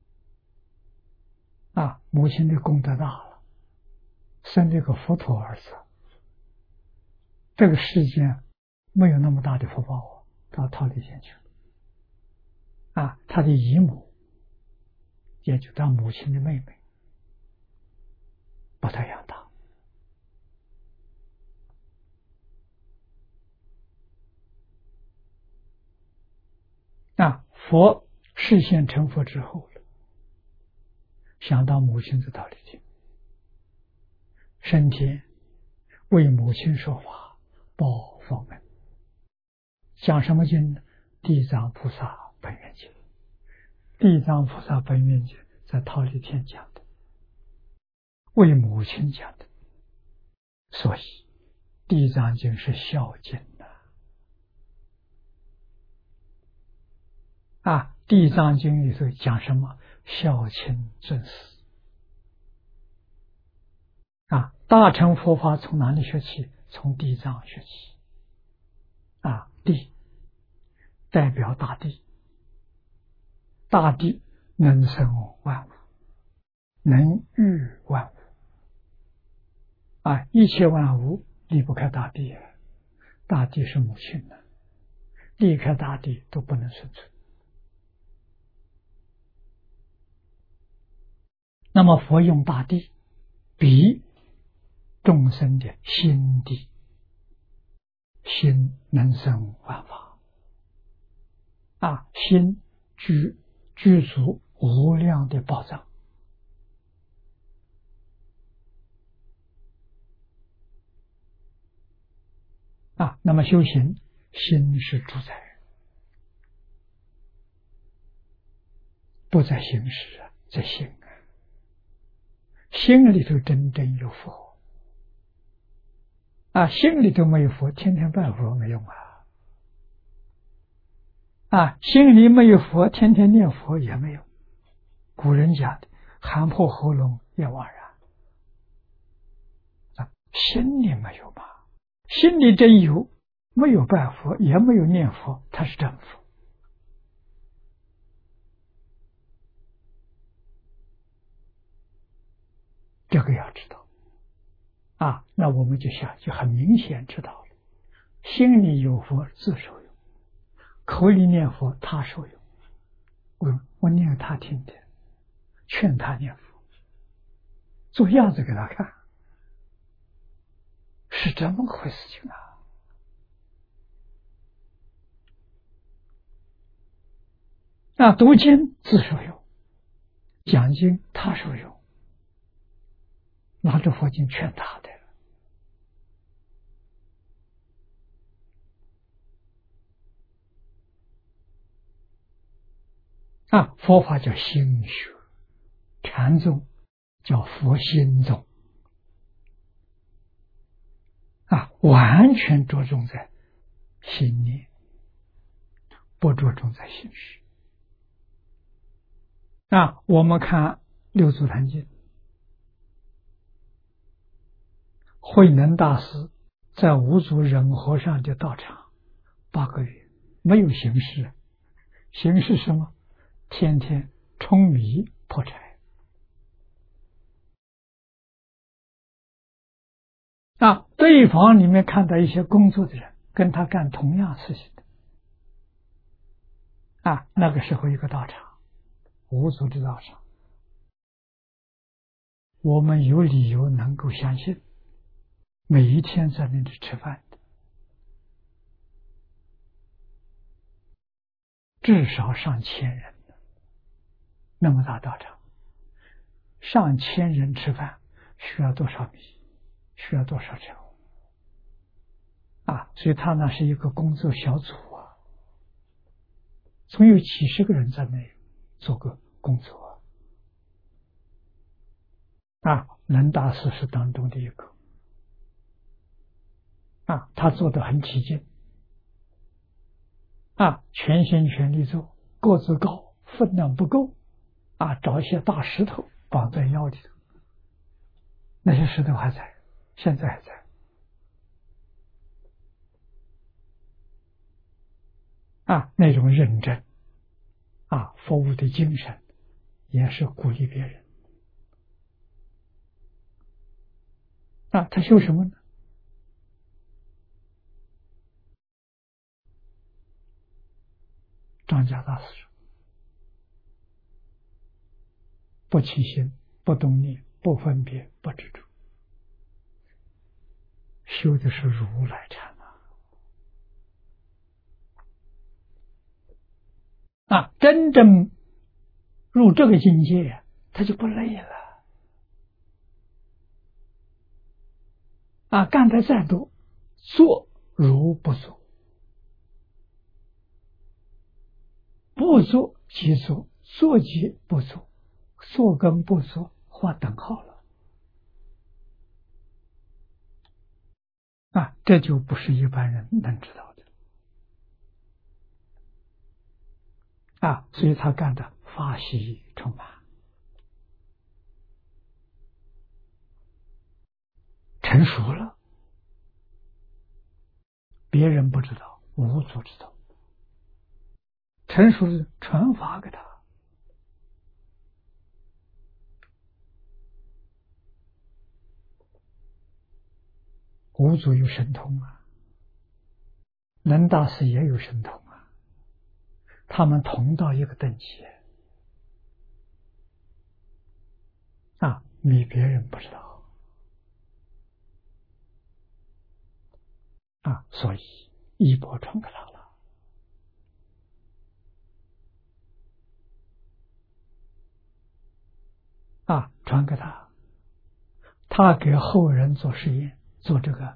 A: 啊，母亲的功德大了，生了个佛陀儿子。这个世间没有那么大的福报，到忉利天去了啊，他的姨母也就当母亲的妹妹把他养大啊。佛示现成佛之后了，想到母亲的忉利天，升天为母亲说法，报佛门。讲什么经呢？地藏菩萨本愿经。地藏菩萨本愿经在忉利天讲的，为母亲讲的，所以地藏经是孝经的啊。地藏经里头讲什么？孝亲尊师啊。大乘佛法从哪里学起？从地藏学起啊。地代表大地，大地能生万物，能育万物啊！一切万物离不开大地，大地是母亲的，离开大地都不能生存。那么佛用大地比众生的心地，心能生万法啊！心具具足无量的宝藏啊！那么修行，心是主宰，不在形式啊，在心啊。心里头真正有佛啊，心里头没有佛，天天拜佛没用啊！啊，心里没有佛，天天念佛也没有。古人讲的“喊破喉咙也枉然”啊，心里没有嘛，心里真有，没有拜佛，也没有念佛，他是真佛。这个要知道啊，那我们就想就很明显知道了，心里有佛自受用，口里念佛他受用。我我念他听的，劝他念佛，做样子给他看，是这么回事情啊！那读经自受用，讲经他受用，拿着佛经劝他的啊。佛法叫心学，禅宗叫佛心宗啊，完全着重在心念，不着重在形式啊。我们看六祖坛经，慧能大师在五祖忍和尚的道场八个月，没有形式，形式什么？天天舂米破柴啊。对方里面看到一些工作的人跟他干同样事情的啊，那个时候一个道场，五祖的道场我们有理由能够相信，每一天在那里吃饭的，至少上千人，那么大道场，上千人吃饭需要多少米，需要多少钱啊？所以他那是一个工作小组啊，总有几十个人在那做个工作啊。啊，能大师是当中的一个啊，他做得很起劲啊，全心全力做，个子高，分量不够啊，找一些大石头绑在腰里头，那些石头还在，现在还在啊，那种认真啊，服务的精神也是鼓励别人啊。他修什么呢？张家大师说：不起心，不动念，不分别，不执着，修的是如来禅啊！啊，真正入这个境界，他就不累了啊！干得再多，做如不做，不做即做，做即不做，做跟不做划等号了啊！这就不是一般人能知道的啊！所以他干的法喜充满，成熟了，别人不知道，无祖知道，成熟是传法给他。五祖有神通啊，能大师也有神通啊，他们同到一个等级啊，你别人不知道啊，所以衣钵传给他了啊，传给他，他给后人做实验，做这个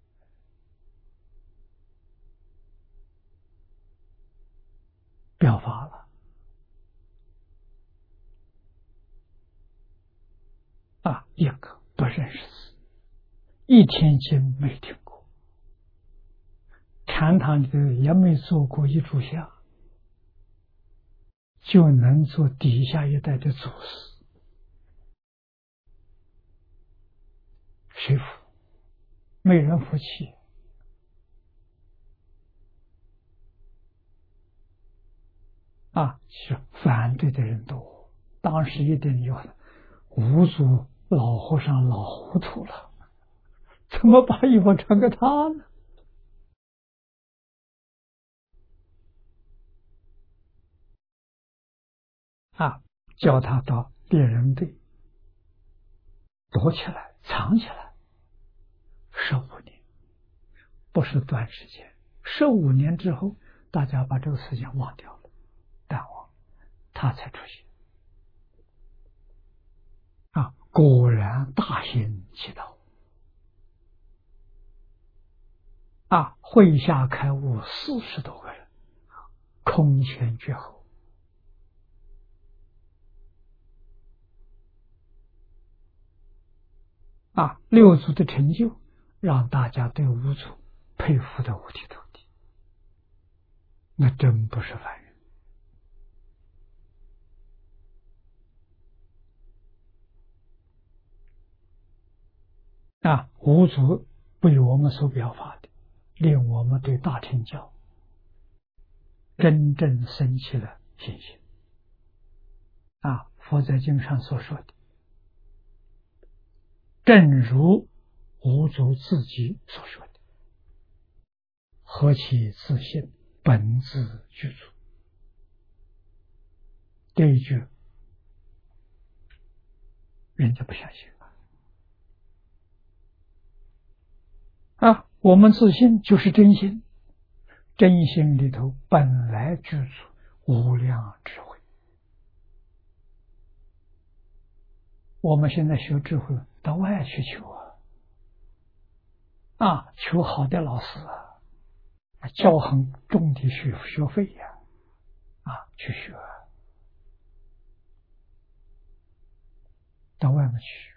A: 表法了啊，一个不认识字，一天经没听过，禅堂里头也没做过一炷香，就能做底下一代的祖师，谁服？没人服气啊！是反对的人多，当时一定有五祖老和尚老糊涂了，怎么把衣服传给他呢？啊，叫他到猎人队躲起来，藏起来，十五年，不是短时间，十五年之后，大家把这个事情忘掉了，淡忘，他才出现。啊，果然大行其道啊！会下开悟四十多个人，空前绝后啊！六祖的成就让大家对五祖佩服的五体投地，那真不是凡人啊！五祖为我们所表法的，令我们对大乘教真正生起了信心啊！佛在经上所说的，正如五祖自己所说的，何其自信，本自具足。这一句人家不相信啊！我们自信就是真心，真心里头本来具足无量智慧。我们现在学智慧，到外去求啊，啊，求好的老师啊，交很重的学学费呀，啊，去学，到外面去，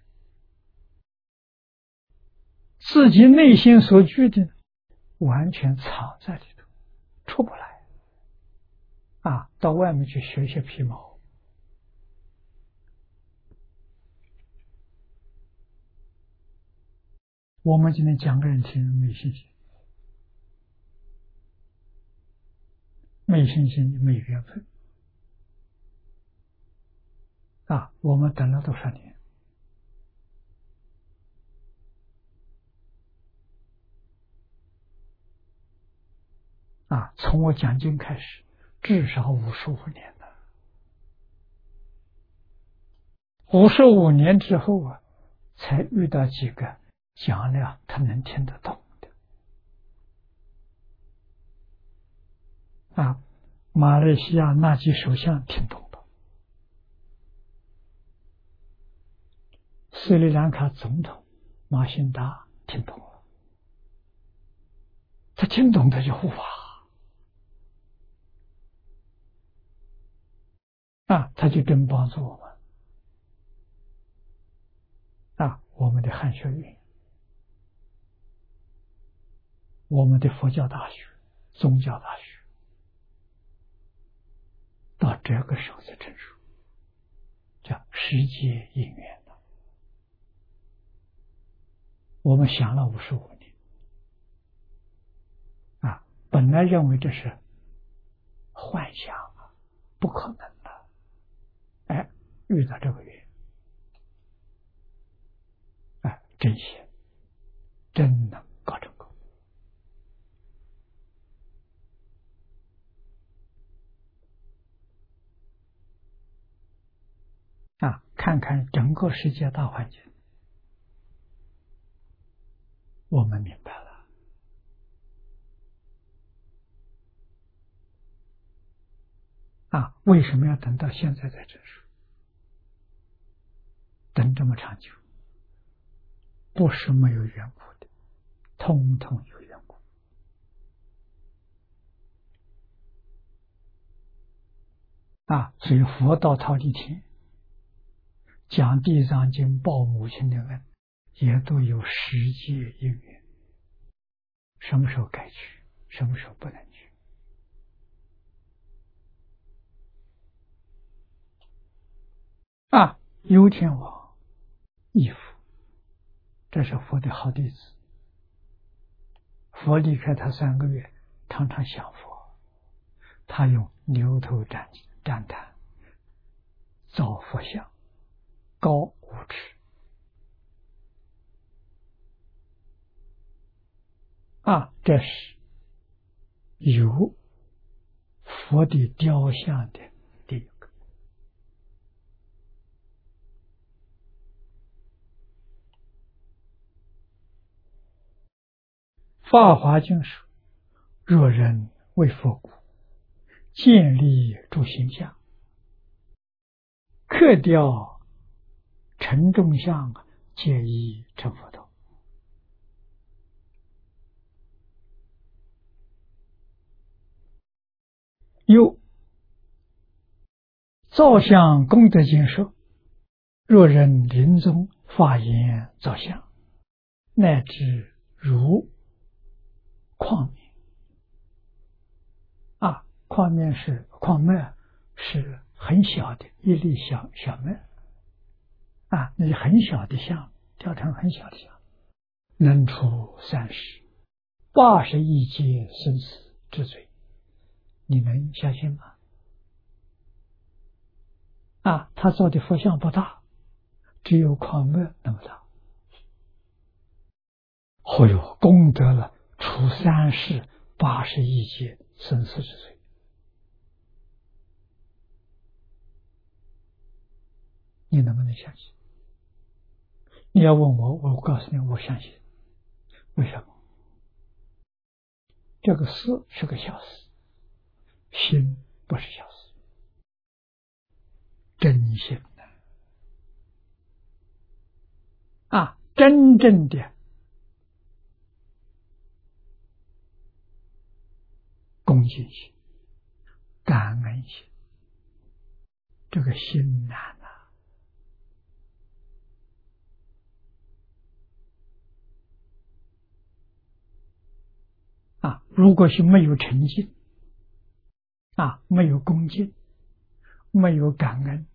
A: 自己内心所具的完全藏在里头，出不来，啊，到外面去学些皮毛。我们今天讲给人听，没信心，没信心，没缘分啊！我们等了多少年啊？从我讲经开始，至少五十五年了。五十五年之后啊，才遇到几个讲了他能听得懂的啊。马来西亚纳吉首相听懂了，斯里兰卡总统马辛达听懂了，他听懂他就护法啊，他就真帮助我们啊。我们的汉学院，我们的佛教大学、宗教大学，到这个时候才成熟，叫世界因缘了。我们想了五十五年啊，本来认为这是幻想啊，不可能的，哎，遇到这个缘，哎，真行，真能搞成功啊！看看整个世界大环境，我们明白了啊！为什么要等到现在才成熟？等这么长久，不是没有缘故的，通通有缘故啊！所以佛道忉利天讲地藏经报母亲的恩，也都有时节因缘，什么时候该去，什么时候不能去啊！游天王义父，这是佛的好弟子，佛离开他三个月，常常想佛，他用牛头毡毡坛造佛像，高五尺啊，这是有佛的雕像的第一个。法华经说：若人为佛故，建立诸形象，刻雕成众像，皆以成佛道。又造像功德经说：若人临终发言造像，乃至如矿面啊，矿面是矿脉，是很小的一粒小小脉啊，那是很小的像，雕成很小的像，能除三十八十亿劫生死之罪，你能相信吗？啊，他造的佛像不大，只有矿脉那么大。哦哟，功德了，除三世八十亿劫生死之罪。你能不能相信？ 你要问我，我告诉你，我相信。为什么？这个事是个小事，心不是小事，真心的啊，真正的恭敬心、感恩心，这个心难啊！啊，如果是没有诚信，啊，没有恭敬，没有感恩，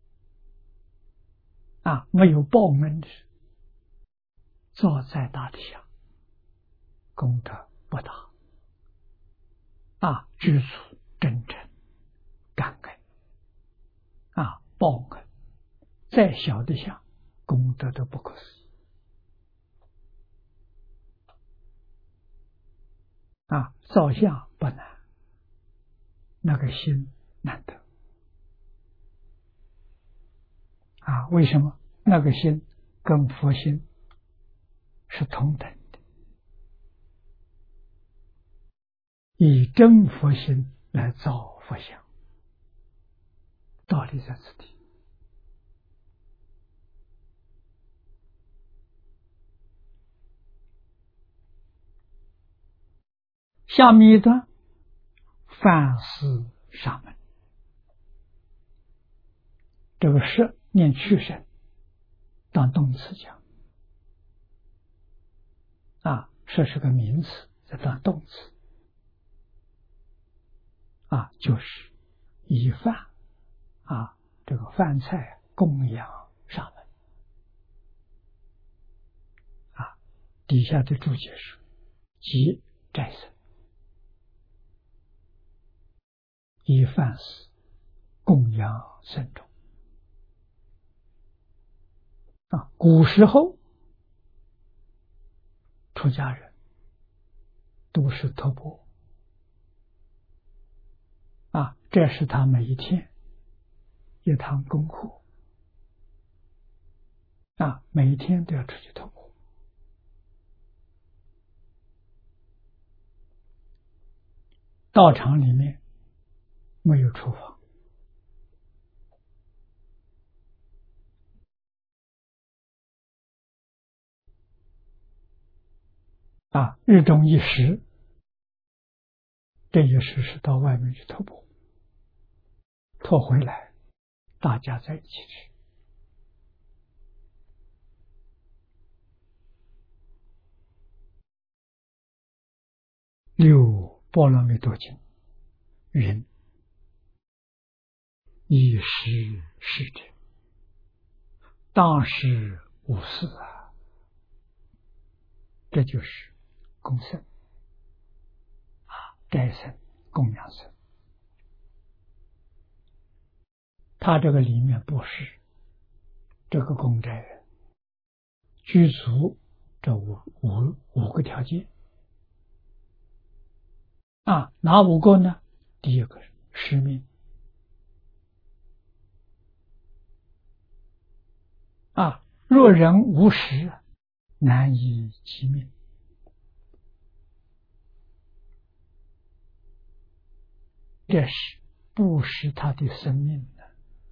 A: 啊，没有报恩的，造再大的相，功德不大。啊，知足、真诚、感恩，啊，报恩，再小的相，功德都不可思议。啊，造像不难，那个心难得。啊，为什么？那个心跟佛心是同等的，以真佛心来造佛像，道理在此地。下面一段，凡事上门，这个是念去声当动词讲，啊，这是个名词，这当动词，啊，就是以饭，啊，这个饭菜供养上门，啊，底下的注解是即斋僧，以饭食供养僧众。啊，古时候出家人都是托钵，啊，这是他每一天一堂功课，啊，每一天都要出去托钵。道场里面没有厨房，啊，日中一食，这一食是到外面去托钵，托回来大家在一起吃。六波罗蜜多经云：以食食者，当食无事啊。这就是供僧啊，斋僧、供养僧。他这个里面不是这个供斋人具足这五五五个条件啊，哪五个呢？第一个是实命啊，若人无实，难以其命。这是不食他的生命的，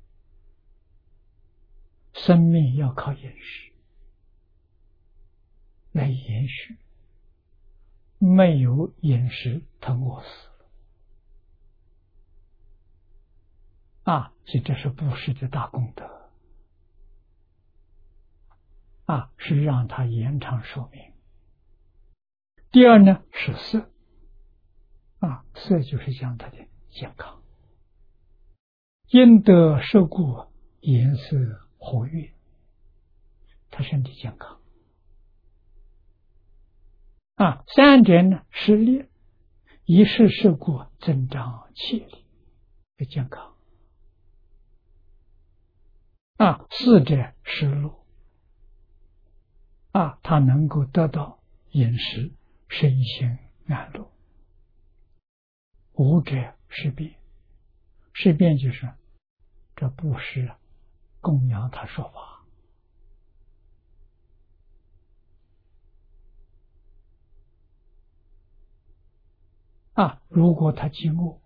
A: 生命要靠饮食来延续，没有饮食他饿死了啊！所以这是布施的大功德啊，是让他延长寿命。第二呢是色啊，色就是讲他的健康，因得受故，颜色活跃，他身体健康啊。三者呢是力，一是受故增长气力的健康啊。四者是路啊，他能够得到饮食，身心安乐。五者是变，是变就是这布施供养他说法啊，如果他饥饿，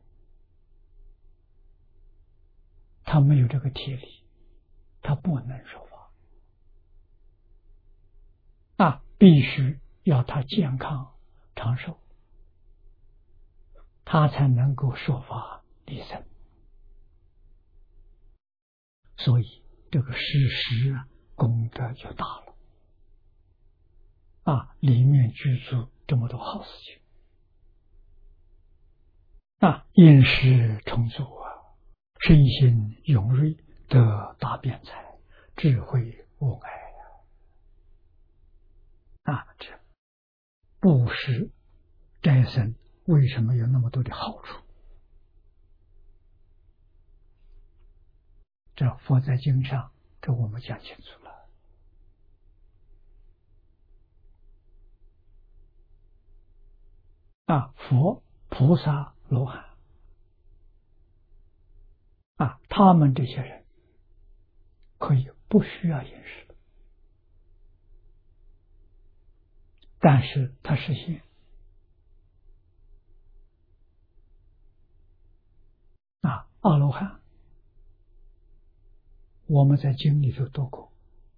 A: 他没有这个体力，他不能说法。啊，必须要他健康长寿，他才能够说法利生。所以这个事实啊，功德就大了。啊，里面居住这么多好事情。啊，饮食充足啊，身心勇锐，得大辩才，智慧无碍啊！啊，这布施斋僧为什么有那么多的好处？这佛在经上，这我们讲清楚了。啊，佛、菩萨、罗汉啊，他们这些人可以不需要饮食，但是他实现啊，阿罗汉，我们在经里头读过，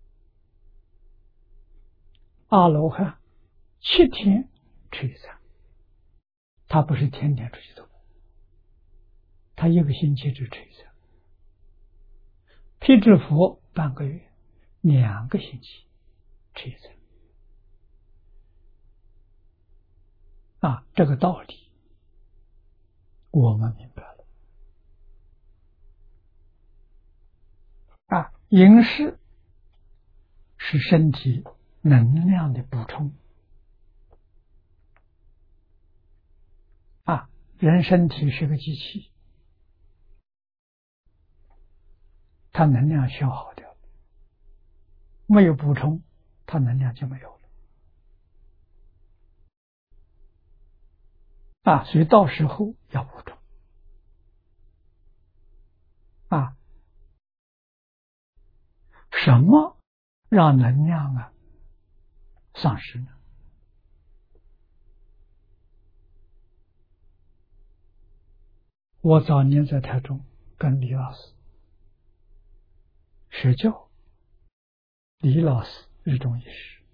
A: 阿罗汉七天吃一餐，他不是天天出去走，他一个星期只吃一餐。辟支佛半个月，两个星期吃一餐。啊，这个道理我们明白了。啊，饮食是身体能量的补充。啊，人身体是个机器，它能量消耗掉了，没有补充，它能量就没有了。啊，所以到时候要补充。啊，什么让能量啊丧失呢？我早年在台中跟李老师学教，李老师日中一时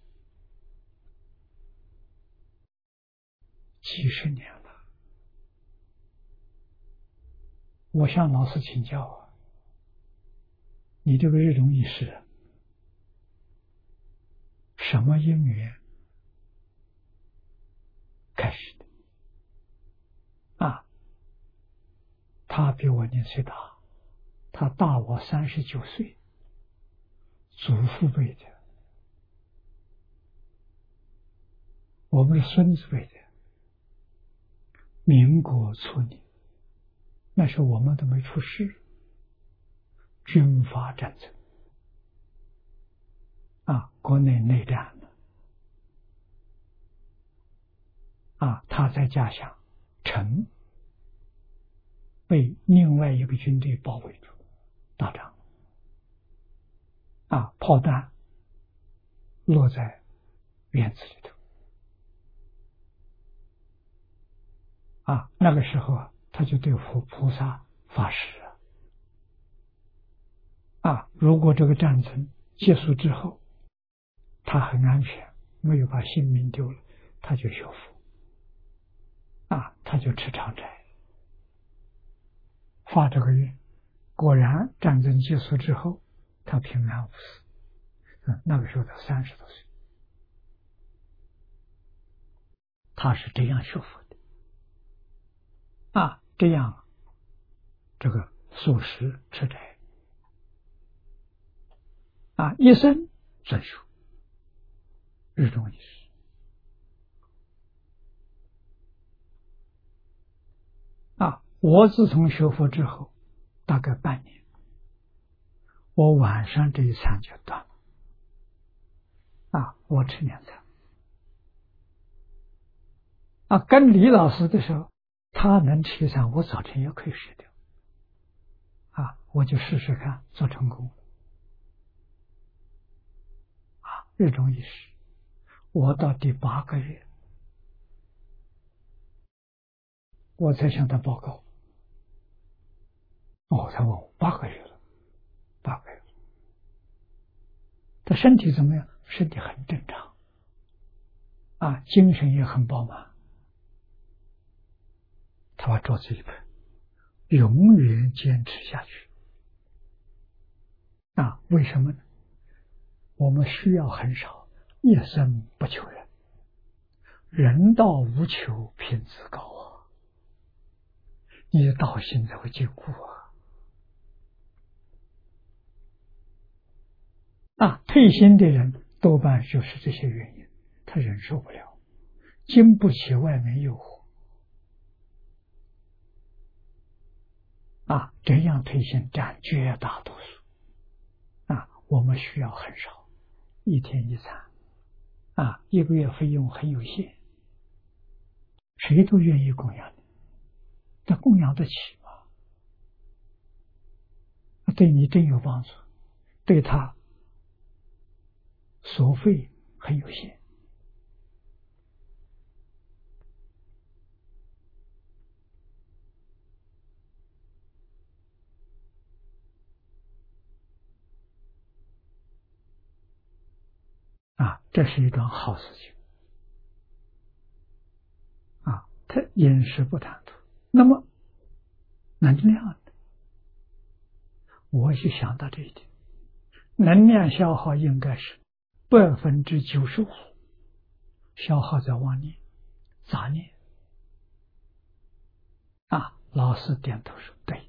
A: 几十年了，我向老师请教啊，你这个日中一时什么因缘开始的？啊，他比我年岁大，他大我三十九岁，祖父辈的，我们是孙子辈的。民国初年，那时候我们都没出世，军阀战争啊，国内内战了啊，他在家乡城被另外一个军队包围住，打仗啊，炮弹落在院子里头啊，那个时候啊，他就对佛菩萨发誓啊，啊，如果这个战争结束之后，他很安全，没有把性命丢了，他就修复啊，他就吃长斋，发这个愿。果然战争结束之后，他平安无事。嗯，那个时候他三十多岁，他是这样修复的啊，这样这个素食吃斋啊，一生遵守日中一时啊。我自从学佛之后，大概半年，我晚上这一餐就断了啊，我吃两餐啊。跟李老师的时候，他能吃一餐，我早晨也可以吃掉啊，我就试试看，做成功啊，日中一时。我到第八个月， 我才向他报告。哦，他问我八个月了，八个月了。他身体怎么样？身体很正常，啊，精神也很饱满。他把桌子一拍，永远坚持下去。啊，为什么呢？我们需要很少，一生不求人，人道无求，品质高啊！你的道心才会坚固啊！啊，退心的人多半就是这些原因，他忍受不了，经不起外面诱惑。啊，这样退心占绝大多数。啊，我们需要很少，一天一餐，啊，一个月费用很有限，谁都愿意供养你，这供养得起吗？对你真有帮助，对他所费很有限。啊，这是一桩好事情。啊，他饮食不贪图，那么能量呢？我就想到这一点，能量消耗应该是百分之九十五消耗在妄念、杂念。啊，老师点头说对。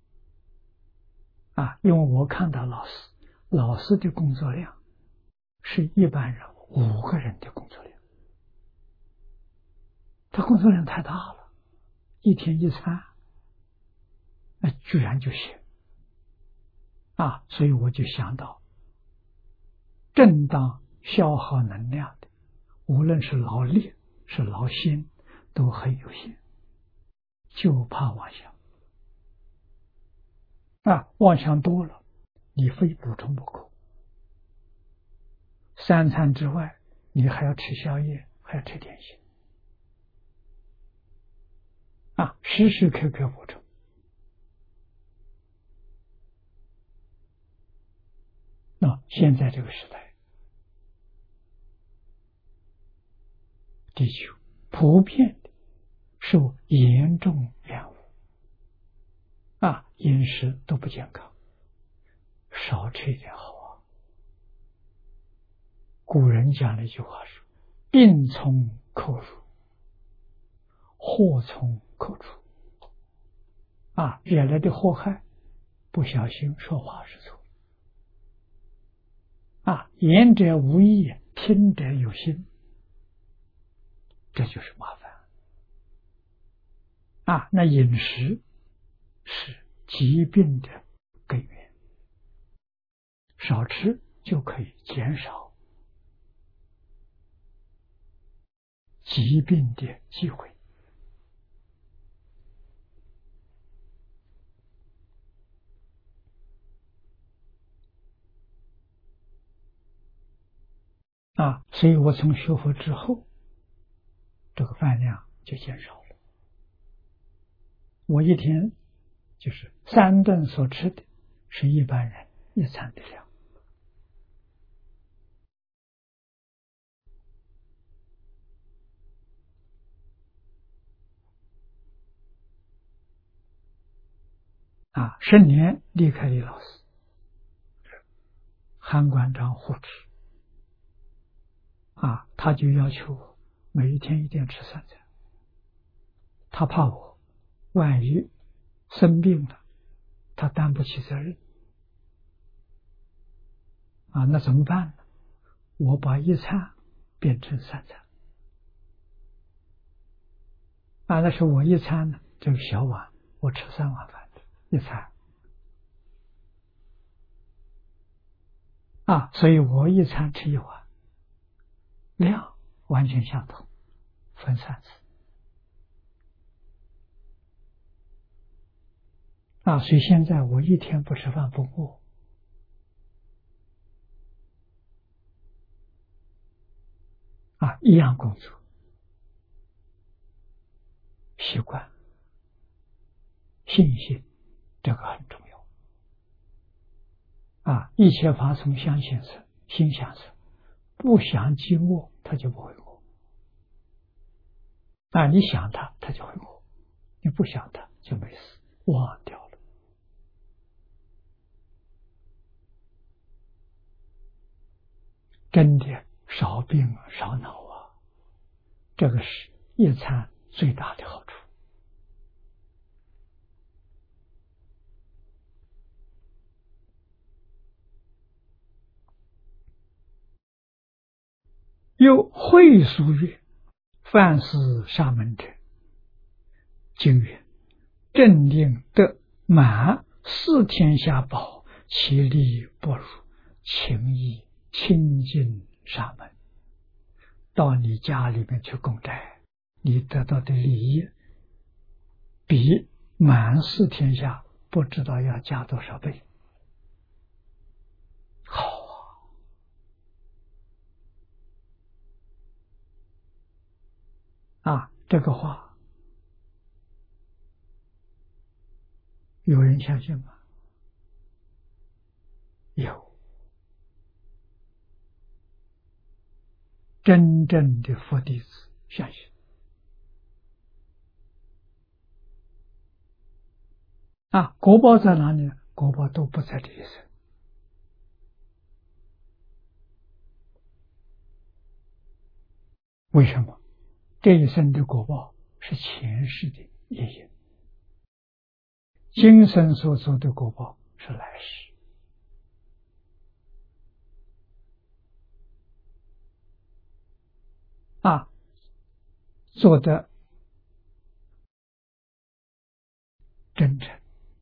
A: 啊，因为我看到老师，老师的工作量是一般人五个人的工作量，他工作量太大了，一天一餐，那居然就行。啊，所以我就想到，正当消耗能量的，无论是劳力是劳心，都很有限，就怕妄想。啊，妄想多了，你非补充不可。三餐之外，你还要吃宵夜，还要吃点心。啊，时时刻刻补充。那现在这个时代，地球普遍的受严重染污，啊，饮食都不健康，少吃一点好啊。古人讲了一句话说：“病从口入，祸从口出。”啊，惹来的祸害，不小心说话是错。啊，言者无意，听者有心，这就是麻烦。啊，那饮食是疾病的根源，少吃就可以减少疾病的机会。啊，所以我从学佛之后，这个饭量就减少了。我一天就是三顿所吃的，是一般人一餐的量。啊，十年离开李老师，韩馆长护持，啊，他就要求我每一天一定要吃三餐。他怕我万一生病了，他担不起责任。啊，那怎么办呢？我把一餐变成三餐。啊，那是我一餐呢，这个小碗，我吃三碗饭一餐。啊，所以我一餐吃一碗，量完全相同，分三次。啊，所以现在我一天不吃饭不饿。啊，一样工作习惯， 信心，这个很重要啊！一切法从相现生，心想生，不想积恶，它就不会恶啊！你想它，它就会恶；你不想它，就没事，忘掉了。真的少病少恼啊！这个是一餐最大的好处。又会俗曰：凡是沙门者，经曰：正定得满四天下宝，其力不如情义清净沙门。到你家里面去供斋，你得到的利益比满四天下不知道要加多少倍。好啊！啊，这个话有人相信吗？有。真正的佛弟子相信。啊，果报在哪里呢？果报都不在这一生。为什么？这一生的果报是前世的业因，今生所做的果报是来世。啊，做的真诚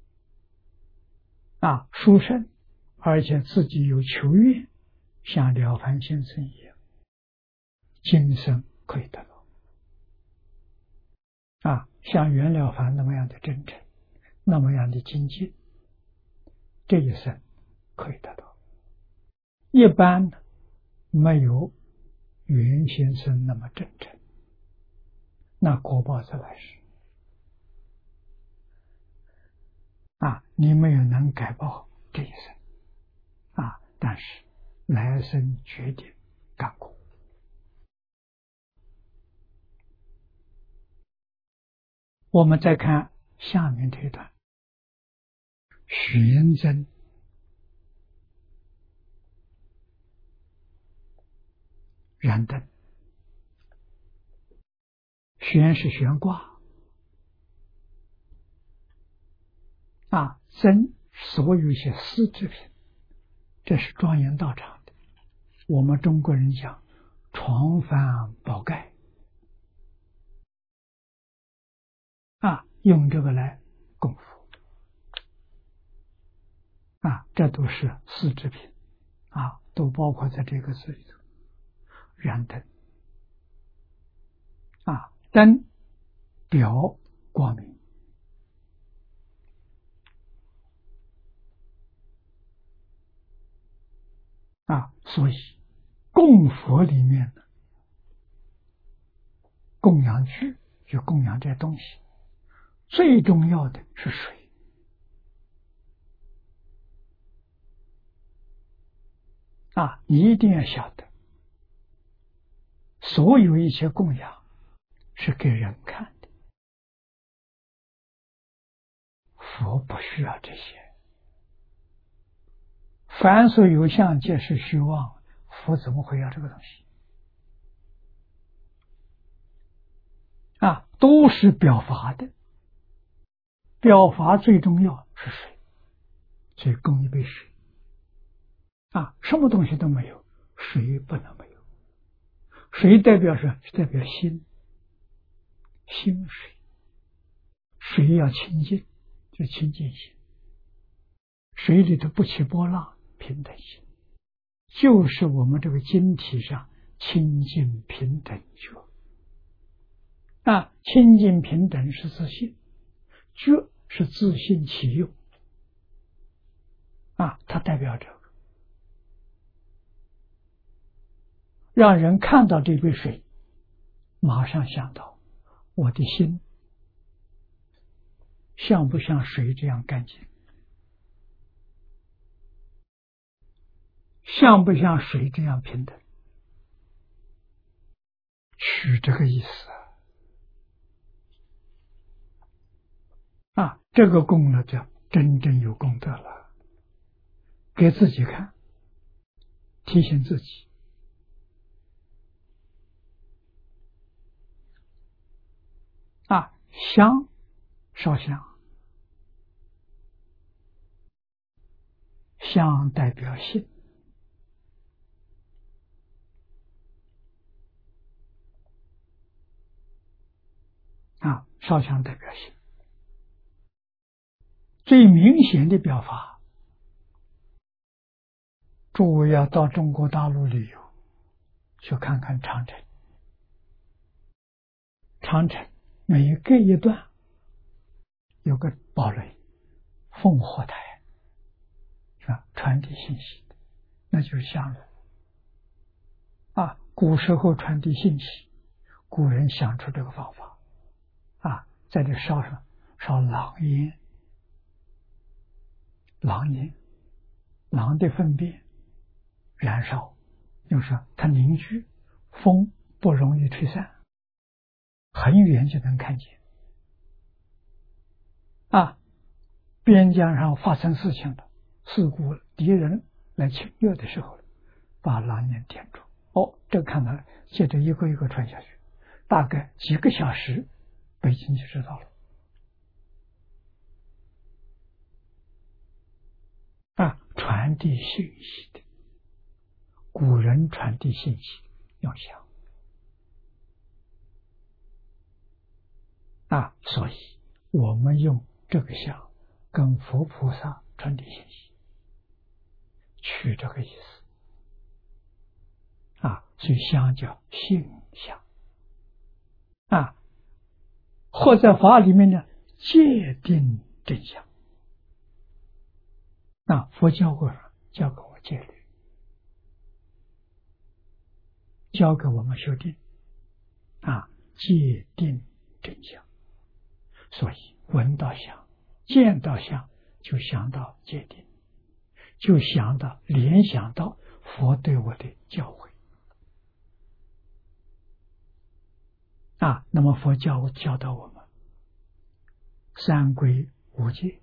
A: 啊，殊胜，而且自己有求愿，像了凡先生一样，今生可以得到。啊，像袁了凡那么样的真诚，那么样的精进，这一生可以得到。一般没有袁先生那么真诚，那果报在来世。啊，你没有能改报这一生啊，但是来生决定干果。我们再看下面这一段，玄真燃灯，玄是悬挂啊，真所有一些丝制品，这是庄严道场的。我们中国人讲床幡宝盖啊，用这个来供佛啊，这都是丝制品啊，都包括在这个字里头。燃灯啊，灯表光明啊，所以供佛里面的供养具，就供养这东西，最重要的是水啊！你一定要晓得，所有一切供养是给人看的，佛不需要这些。凡所有相，皆是虚妄，佛怎么会要这个东西啊？都是表法的，表法最重要是水，所以供一杯水啊，什么东西都没有，水不能没有。水代表是代表心，心水，水要清净，就清净心，水里头不起波浪，平等心，就是我们这个经体上清净平等觉啊，清净平等是自信，觉是自信其用啊，它代表这个，让人看到这杯水，马上想到我的心像不像水这样干净？像不像水这样平等？取这个意思啊！啊，这个功了，叫真正有功德了，给自己看，提醒自己啊，香烧香，香代表性啊，烧香代表性。最明显的表法，诸位要到中国大陆旅游，去看看长城。长城每隔一段有个堡垒、烽火台，是吧？传递信息的，那就是香炉啊。古时候传递信息，古人想出这个方法啊，在这烧上烧狼烟，狼烟，狼的粪便燃烧，就是它凝聚，风不容易吹散，很远就能看见啊。边疆上发生事情了，事故敌人来侵略的时候，把狼烟点住。哦，这个看到了，接着一个一个传下去，大概几个小时，北京就知道了啊。传递信息的，古人传递信息用香啊，所以我们用这个香跟佛菩萨传递信息，取这个意思啊，所以香叫性香啊，或在法里面呢，界定真相啊。佛教过教给我戒律，教给我们修定啊，界定真相。所以闻到香，见到香，就想到界定，就想到联想到佛对我的教诲啊。那么佛教教导我们三归五戒，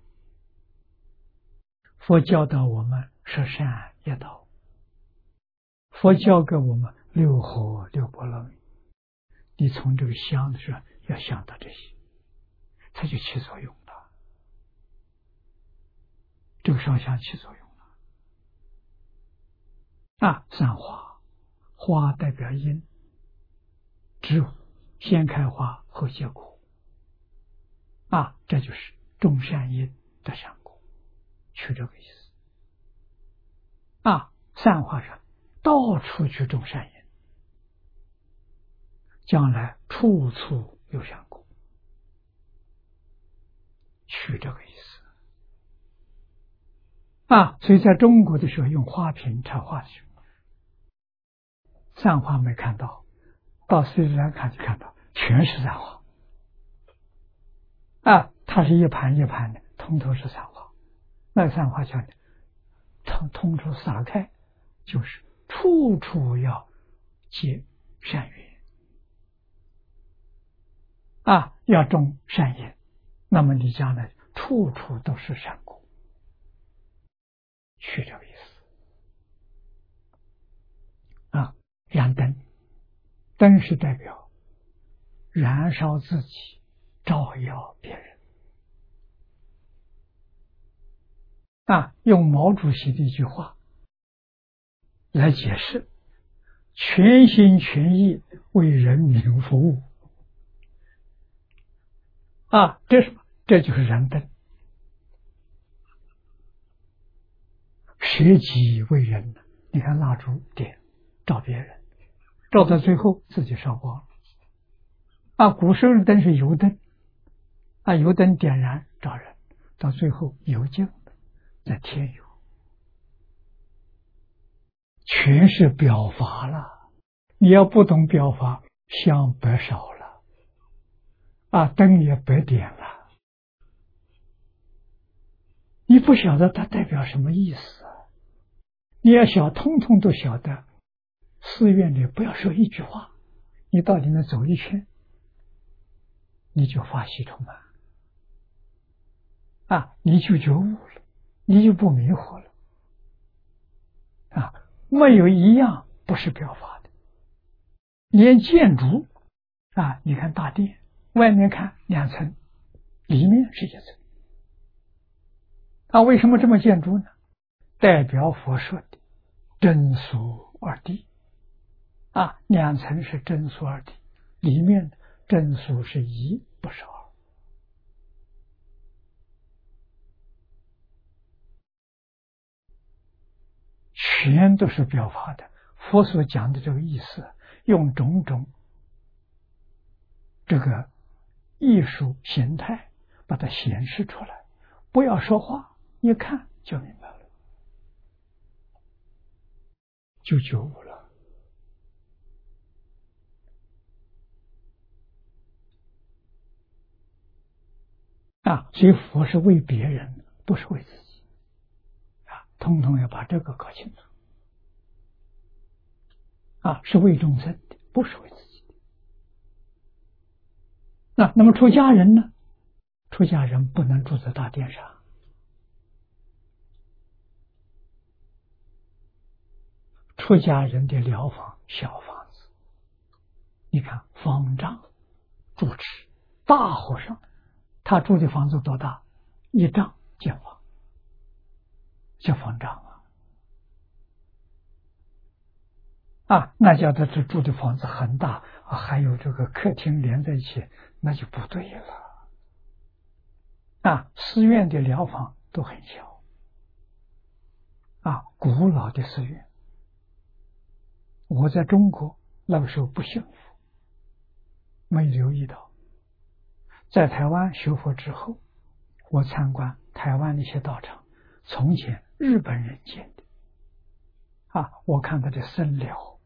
A: 佛教导我们十善业道，佛教给我们六合六波罗蜜。你从这个香的时候要想到这些，它就起作用了，这个烧香起作用了啊。三花，花代表因，植物先开花后结果啊，这就是种善因的善果，取这个意思啊。善花上到处去种善因，将来处处有善果，取这个意思啊。所以在中国的时候用花瓶插花去，善花没看到，到斯里兰卡就看到全是善花啊，它是一盘一盘的，通通是善花。那个善花叫通通处洒开，就是处处要结善缘啊，要种善因，那么你将来处处都是善果，是这个意思啊。燃灯，灯是代表燃烧自己，照耀别人啊。用毛主席的一句话来解释，全心全意为人民服务啊，这是这就是燃灯，舍己为人。你看蜡烛点照别人，照到最后自己烧光了啊。古时候的灯是油灯啊，油灯点燃照人，到最后油尽了再添油，全是表法了。你要不懂表法，香白烧了啊，灯也白点了你不晓得它代表什么意思啊？你要晓，通通都晓得。寺院里不要说一句话，你到里面走一圈，你就法喜充满啊，你就觉悟了，你就不迷惑了啊！没有一样不是表法的，连建筑啊，你看大殿，外面看两层，里面是一层啊。为什么这么建筑呢？代表佛说的真俗二谛啊，两层是真俗二谛，里面真俗是一，不是二。全都是表法的。佛所讲的这个意思，用种种这个艺术形态把它显示出来，不要说话，一看就明白了，就觉悟了啊！所以佛是为别人，不是为自己啊！通通要把这个搞清楚啊！是为众生的，不是为自己的。那那么出家人呢？出家人不能住在大殿上，出家人的疗房小房子，你看方丈住持大和尚，他住的房子多大？一丈见房，叫方丈啊！啊，那叫他这住的房子很大，啊、还有这个客厅连在一起，那就不对了。啊，寺院的疗房都很小，啊，古老的寺院。我在中国那个时候不幸福，没留意到。在台湾学佛之后，我参观台湾的一些道场，从前日本人建的，啊，我看他的僧寮，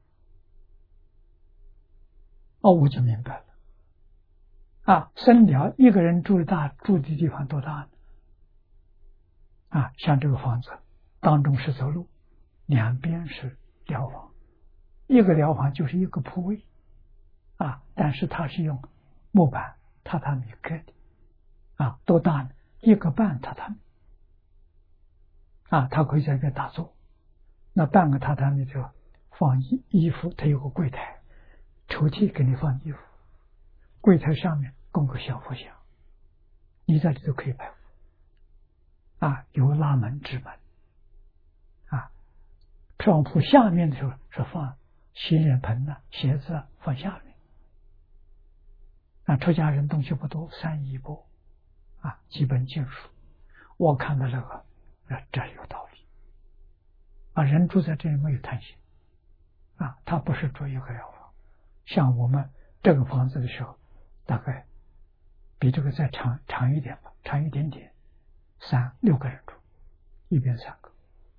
A: 哦，我就明白了。啊，僧寮一个人住的大住的地方多大呢？啊，像这个房子，当中是走路，两边是寮房，一个寮房就是一个铺位，啊，但是它是用木板榻榻米盖的，啊，多大呢？一个半榻榻米，啊，它可以在这边打坐，那半个榻榻米就放衣衣服，它有个柜台，抽屉给你放衣服，柜台上面供个小佛像，你在里头可以拜佛，啊，有拉门之门，啊，床铺下面的时候是放洗脸盆呐、鞋子啊放下面，啊，出家人东西不多，三衣钵，啊，基本经书，我看到这个，啊，这有道理，啊，人住在这里没有贪心，啊，他不是住一个疗房，像我们这个房子的时候，大概比这个再长长一点吧，长一点点，三六个人住，一边三个，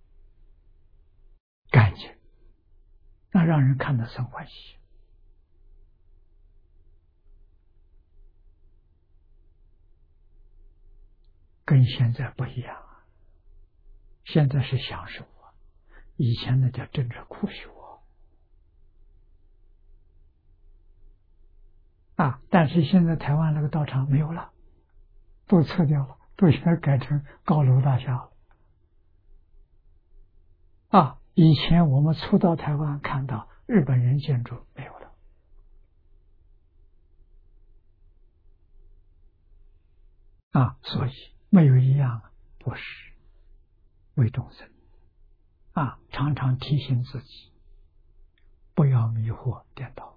A: 干净，那让人看得生欢喜。跟现在不一样啊，现在是享受啊，以前那叫真是苦修啊。啊，但是现在台湾那个道场没有了，都撤掉了，都现在改成高楼大厦了。啊，以前我们初到台湾看到日本人建筑没有了，啊，所以没有一样不是为众生，啊，常常提醒自己，不要迷惑颠倒。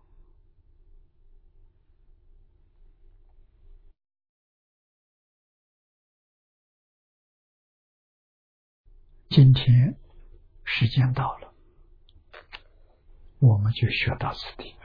A: 今天时间到了，我们就学到此地。